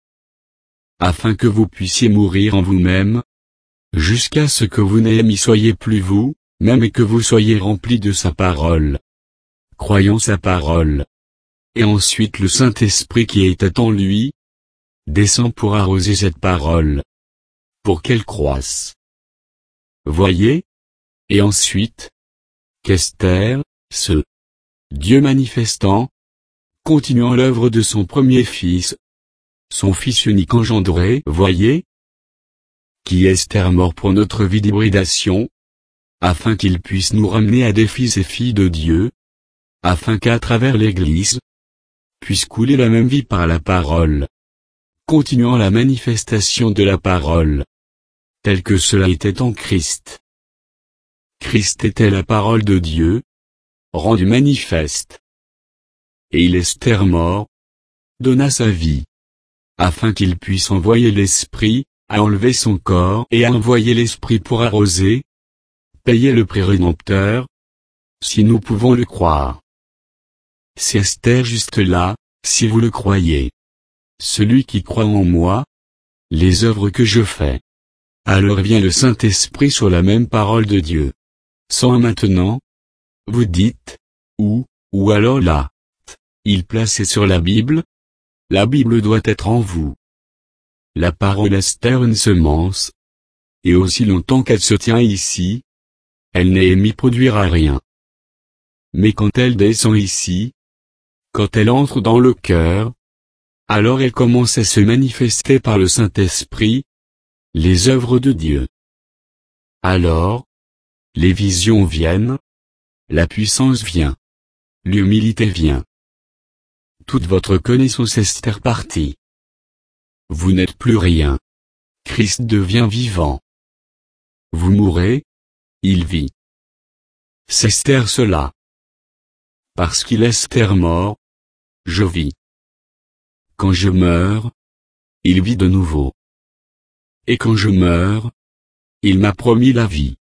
afin que vous puissiez mourir en vous-même, jusqu'à ce que vous n'y soyez plus vous, même et que vous soyez remplis de sa parole. Croyant sa parole. Et ensuite le Saint-Esprit qui était en lui, descend pour arroser cette parole. Pour qu'elle croisse. Voyez? Et ensuite, qu'Esther, Dieu manifestant, continuant l'œuvre de son premier fils, son fils unique engendré, voyez? Qui est Esther mort pour notre vie d'hybridation, afin qu'il puisse nous ramener à des fils et filles de Dieu, afin qu'à travers l'Église, puisse couler la même vie par la parole, continuant la manifestation de la parole, telle que cela était en Christ. Christ était la parole de Dieu, rendue manifeste. Et il Esther mort, donna sa vie, afin qu'il puisse envoyer l'Esprit, à enlever son corps et à envoyer l'Esprit pour arroser, payer le prix rédempteur, si nous pouvons le croire. C'est Esther juste là, si vous le croyez. Celui qui croit en moi, les œuvres que je fais. Alors vient le Saint-Esprit sur la même parole de Dieu. Sans maintenant, vous dites, ou alors là. Il placé sur la Bible doit être en vous. La parole Esther une semence. Et aussi longtemps qu'elle se tient ici, elle n'est émise produira rien. Mais quand elle descend ici, quand elle entre dans le cœur, alors elle commence à se manifester par le Saint-Esprit, les œuvres de Dieu. Alors, les visions viennent, la puissance vient, l'humilité vient. Toute votre connaissance est repartie. Vous n'êtes plus rien. Christ devient vivant. Vous mourrez, il vit. C'est Esther cela. Parce qu'il est Esther mort, je vis. Quand je meurs, il vit de nouveau. Et quand je meurs, il m'a promis la vie.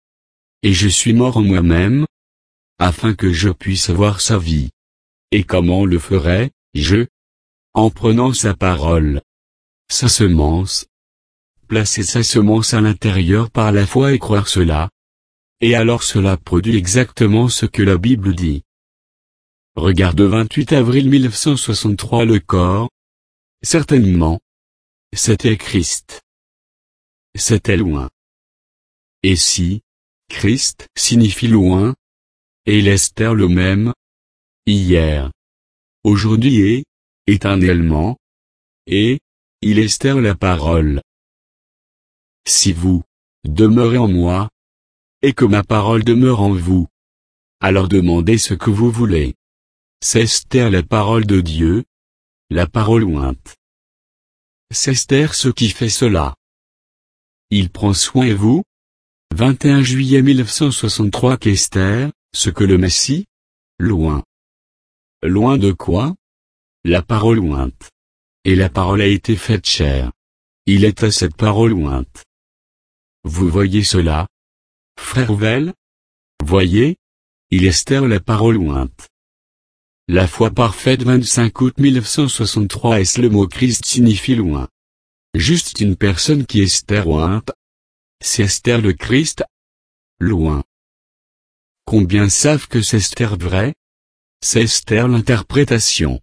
Et je suis mort en moi-même, afin que je puisse avoir sa vie. Et comment le ferais-je? En prenant sa parole, sa semence, placer sa semence à l'intérieur par la foi et croire cela. Et alors cela produit exactement ce que la Bible dit. Regarde 28 avril 1963 le corps. Certainement. C'était Christ. C'était loin. Et si, Christ signifie loin, et l'Esther le même, hier, aujourd'hui et, éternellement, et, il Esther la parole. Si vous, demeurez en moi, et que ma parole demeure en vous, alors demandez ce que vous voulez. C'est Esther la parole de Dieu, la parole ointe. C'est Esther ce qui fait cela. Il prend soin de vous. 21 juillet 1963 qu'Esther, ce que le Messie, loin. Loin de quoi? La parole ointe. Et la parole a été faite chair. il était cette parole ointe. Vous voyez cela, frère Vel? Voyez, il Esther la parole ointe. La foi parfaite 25 août 1963. Est-ce le mot Christ signifie loin? Juste une personne qui est Esther ointe. C'est Esther le Christ? Loin. Combien savent que c'est Esther vrai? C'est Esther l'interprétation.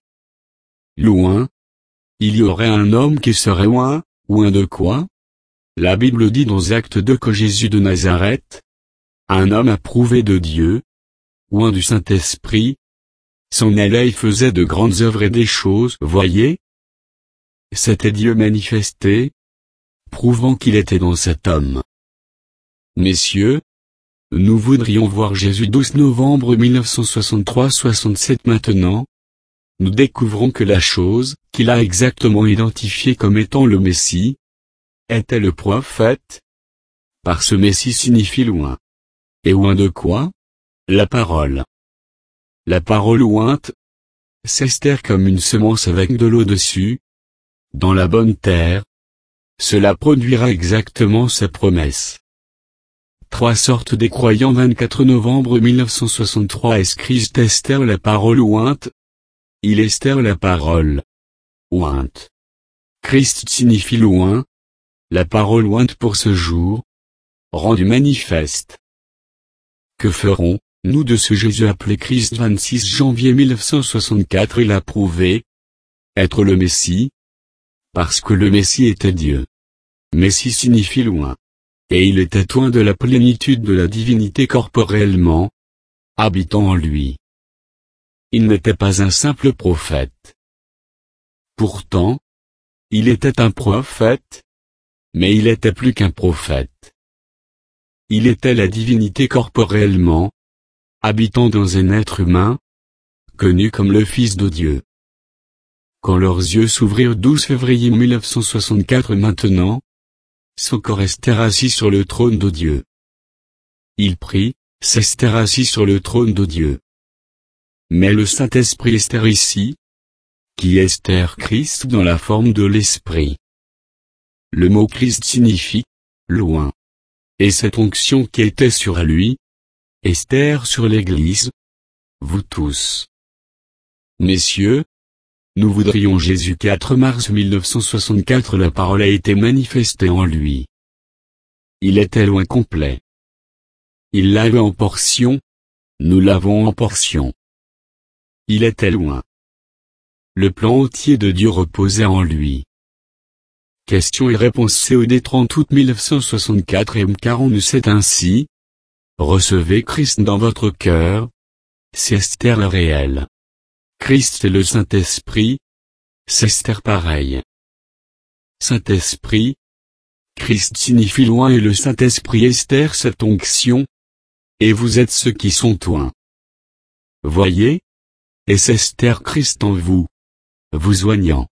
Loin. Il y aurait un homme qui serait loin de quoi? La Bible dit dans Actes 2 que Jésus de Nazareth, un homme approuvé de Dieu, loin du Saint-Esprit, s'en allait et faisait de grandes œuvres et des choses, voyez? C'était Dieu manifesté, prouvant qu'il était dans cet homme. Messieurs, nous voudrions voir Jésus 12 novembre 1963-67. Maintenant, nous découvrons que la chose qu'il a exactement identifiée comme étant le Messie était le prophète. Par ce Messie signifie loin. Et loin de quoi? La parole. La parole ointe, c'est Esther comme une semence avec de l'eau dessus. Dans la bonne terre, cela produira exactement sa promesse. Trois sortes des croyants 24 novembre 1963. Est-ce Christ Esther la parole ointe? Il Esther la parole ointe. Christ signifie loin. La parole ointe pour ce jour, rendue manifeste. Que ferons-nous de ce Jésus appelé Christ 26 janvier 1964? Il a prouvé être le Messie, parce que le Messie était Dieu. Messie signifie loin. Et il était loin de la plénitude de la divinité corporellement, habitant en lui. Il n'était pas un simple prophète. Pourtant, il était un prophète, mais il était plus qu'un prophète. Il était la divinité corporellement, habitant dans un être humain, connu comme le Fils de Dieu. Quand leurs yeux s'ouvrirent 12 février 1964 maintenant, son corps Esther assis sur le trône de Dieu. Il prie, c'est Esther assis sur le trône de Dieu. Mais le Saint-Esprit Esther ici, qui est Esther Christ dans la forme de l'Esprit. Le mot Christ signifie loin. Et cette onction qui était sur lui, Esther sur l'Église, vous tous. Messieurs, nous voudrions Jésus 4 mars 1964. La parole a été manifestée en lui. Il était loin complet. Il l'avait en portion, nous l'avons en portion. Il était loin. Le plan entier de Dieu reposait en lui. Questions et réponses COD 30 août 1964 M40. C'est ainsi. Recevez Christ dans votre cœur. C'est Esther la réelle. Christ et le Saint-Esprit. C'est Esther pareil. Saint-Esprit. Christ signifie loin et le Saint-Esprit Esther cette onction. Et vous êtes ceux qui sont loin. Voyez. Et c'est Esther Christ en vous. Vous soignant.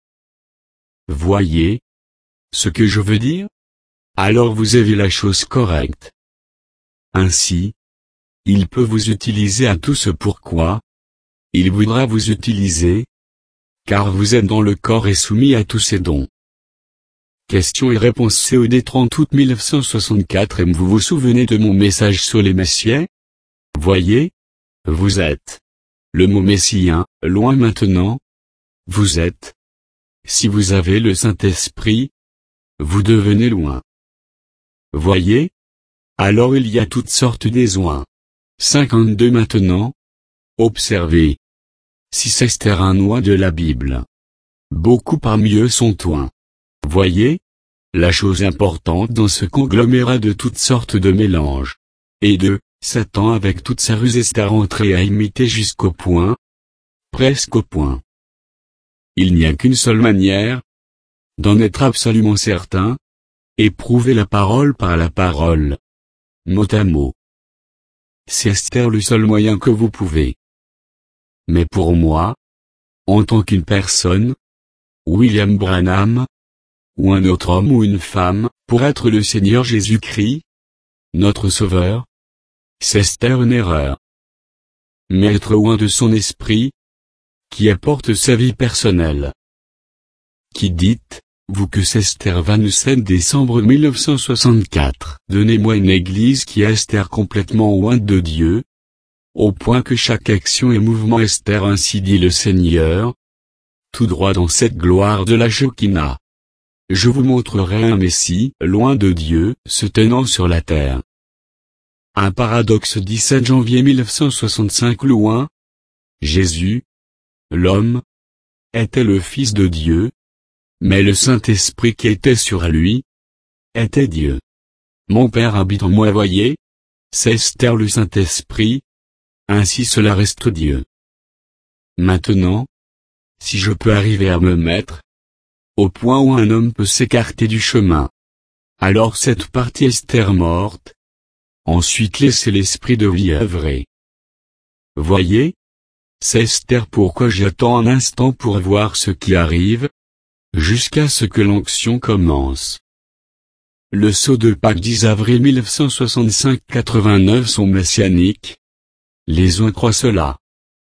Voyez. Ce que je veux dire? Alors vous avez la chose correcte. Ainsi, il peut vous utiliser à tout ce pourquoi. Il voudra vous utiliser, car vous êtes dans le corps et soumis à tous ses dons. Questions et réponses COD 30 août 1964. Vous vous souvenez de mon message sur les Messiens? Voyez, vous êtes. Le mot Messien, loin maintenant. Vous êtes. Si vous avez le Saint-Esprit, vous devenez loin. Voyez? Alors il y a toutes sortes des oins. 52 maintenant. Observez. Si c'est Esther un oint de la Bible. Beaucoup parmi eux sont oins. Voyez? La chose importante dans ce conglomérat de toutes sortes de mélanges. Et de Satan avec toute sa ruse Esther entrée à imiter jusqu'au point. Presque au point. Il n'y a qu'une seule manière d'en être absolument certain. Éprouver la parole par la parole. Mot à mot. C'est Esther le seul moyen que vous pouvez. Mais pour moi, en tant qu'une personne, William Branham, ou un autre homme ou une femme, pour être le Seigneur Jésus-Christ, notre Sauveur, c'est Esther une erreur. Mais être loin de son esprit, qui apporte sa vie personnelle. Qui dit, vous que Esther 27 décembre 1964. Donnez-moi une église qui est Esther complètement ointe de Dieu, au point que chaque action et mouvement Esther ainsi dit le Seigneur, tout droit dans cette gloire de la Shekinah. Je vous montrerai un Messie, loin de Dieu, se tenant sur la terre. Un paradoxe 17 janvier 1965 loin. Jésus, l'homme, était le Fils de Dieu, mais le Saint-Esprit qui était sur lui, était Dieu. Mon Père habite en moi, voyez, c'est Esther le Saint-Esprit, ainsi cela reste Dieu. Maintenant, si je peux arriver à me mettre au point où un homme peut s'écarter du chemin, alors cette partie Esther morte, ensuite laisser l'esprit de vie œuvrer. Voyez, c'est Esther pourquoi j'attends un instant pour voir ce qui arrive, jusqu'à ce que l'onction commence. Le sceau de Pâques 10 avril 1965-89 sont messianiques. Les uns croient cela.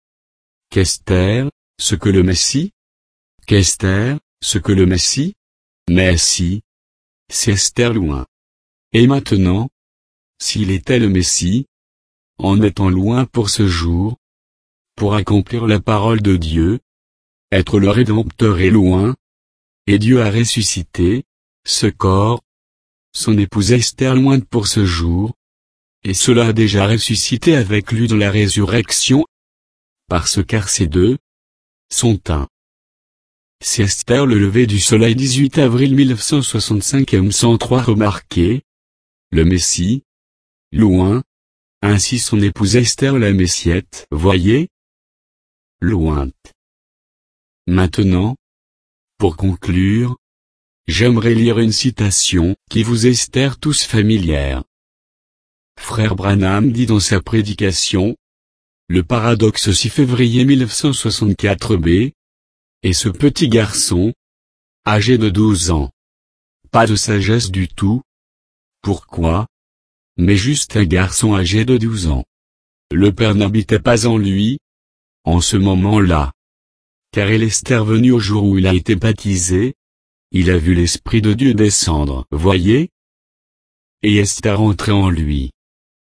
Qu'Esther, ce que le Messie? Qu'Esther, ce que le Messie? Messie, c'est Esther loin. Et maintenant, s'il était le Messie, en étant loin pour ce jour, pour accomplir la parole de Dieu, être le Rédempteur est loin, et Dieu a ressuscité ce corps, son épouse Esther loin pour ce jour, et cela a déjà ressuscité avec lui dans la résurrection, parce car ces deux sont un. C'est Esther le lever du soleil 18 avril 1965 M103 remarqué, le Messie, loin, ainsi son épouse Esther la Messiette, voyez, lointe. Maintenant, pour conclure, j'aimerais lire une citation qui vous est Esther tous familière. Frère Branham dit dans sa prédication, le paradoxe 6 février 1964b, et ce petit garçon, âgé de 12 ans, pas de sagesse du tout. Pourquoi? Mais juste un garçon âgé de 12 ans. Le Père n'habitait pas en lui, en ce moment-là. Car il est Esther venu au jour où il a été baptisé, il a vu l'Esprit de Dieu descendre, voyez? Et Esther entrait en lui.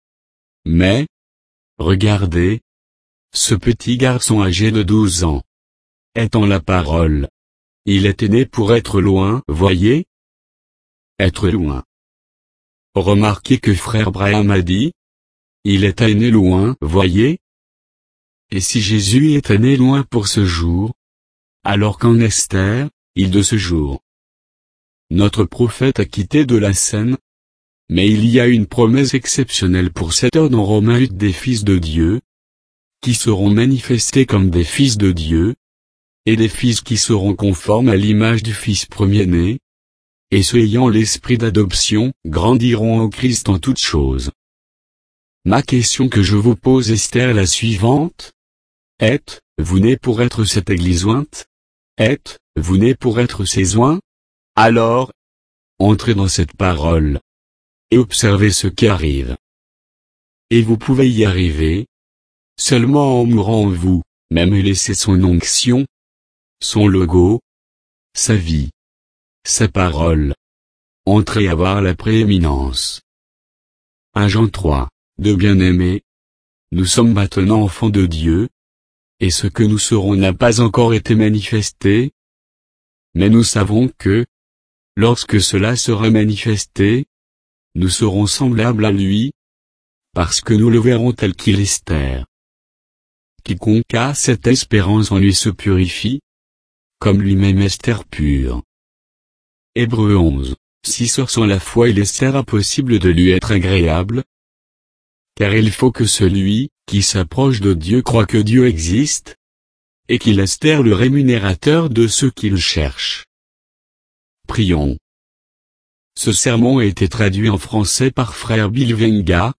Mais, regardez, ce petit garçon âgé de 12 ans, étant la parole, il était né pour être loin, voyez? Être loin. Remarquez que frère Branham a dit, il était né loin, voyez? Et si Jésus était né loin pour ce jour, alors qu'en Esther, il de ce jour. Notre prophète a quitté de la scène, mais il y a une promesse exceptionnelle pour cette heure dans Romains 8 des fils de Dieu, qui seront manifestés comme des fils de Dieu, et des fils qui seront conformes à l'image du Fils premier-né, et ceux ayant l'esprit d'adoption, grandiront en Christ en toutes choses. Ma question que je vous pose Esther est la suivante. Êtes-vous né pour être cette église ointe? Êtes-vous né pour être ces oints? Alors, entrez dans cette parole, et observez ce qui arrive. Et vous pouvez y arriver, seulement en mourant en vous, même et laisser son onction, son logo, sa vie, sa parole. Entrez à avoir la prééminence. 1 Jean 3, de bien-aimés, nous sommes maintenant enfants de Dieu, et ce que nous serons n'a pas encore été manifesté, mais nous savons que, lorsque cela sera manifesté, nous serons semblables à lui, parce que nous le verrons tel qu'il est. Esther. Quiconque a cette espérance en lui se purifie, comme lui-même Esther pure. Hébreux 11, 6 Sans la foi il est impossible de lui être agréable, car il faut que celui qui s'approche de Dieu croit que Dieu existe, et qu'il est le rémunérateur de ceux qui le cherchent. Prions. Ce sermon a été traduit en français par frère Bill Venga.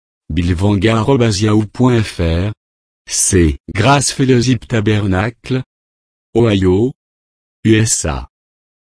billvenga@yahoo.fr. C'est Grace Fellowship Tabernacle, Ohio, USA.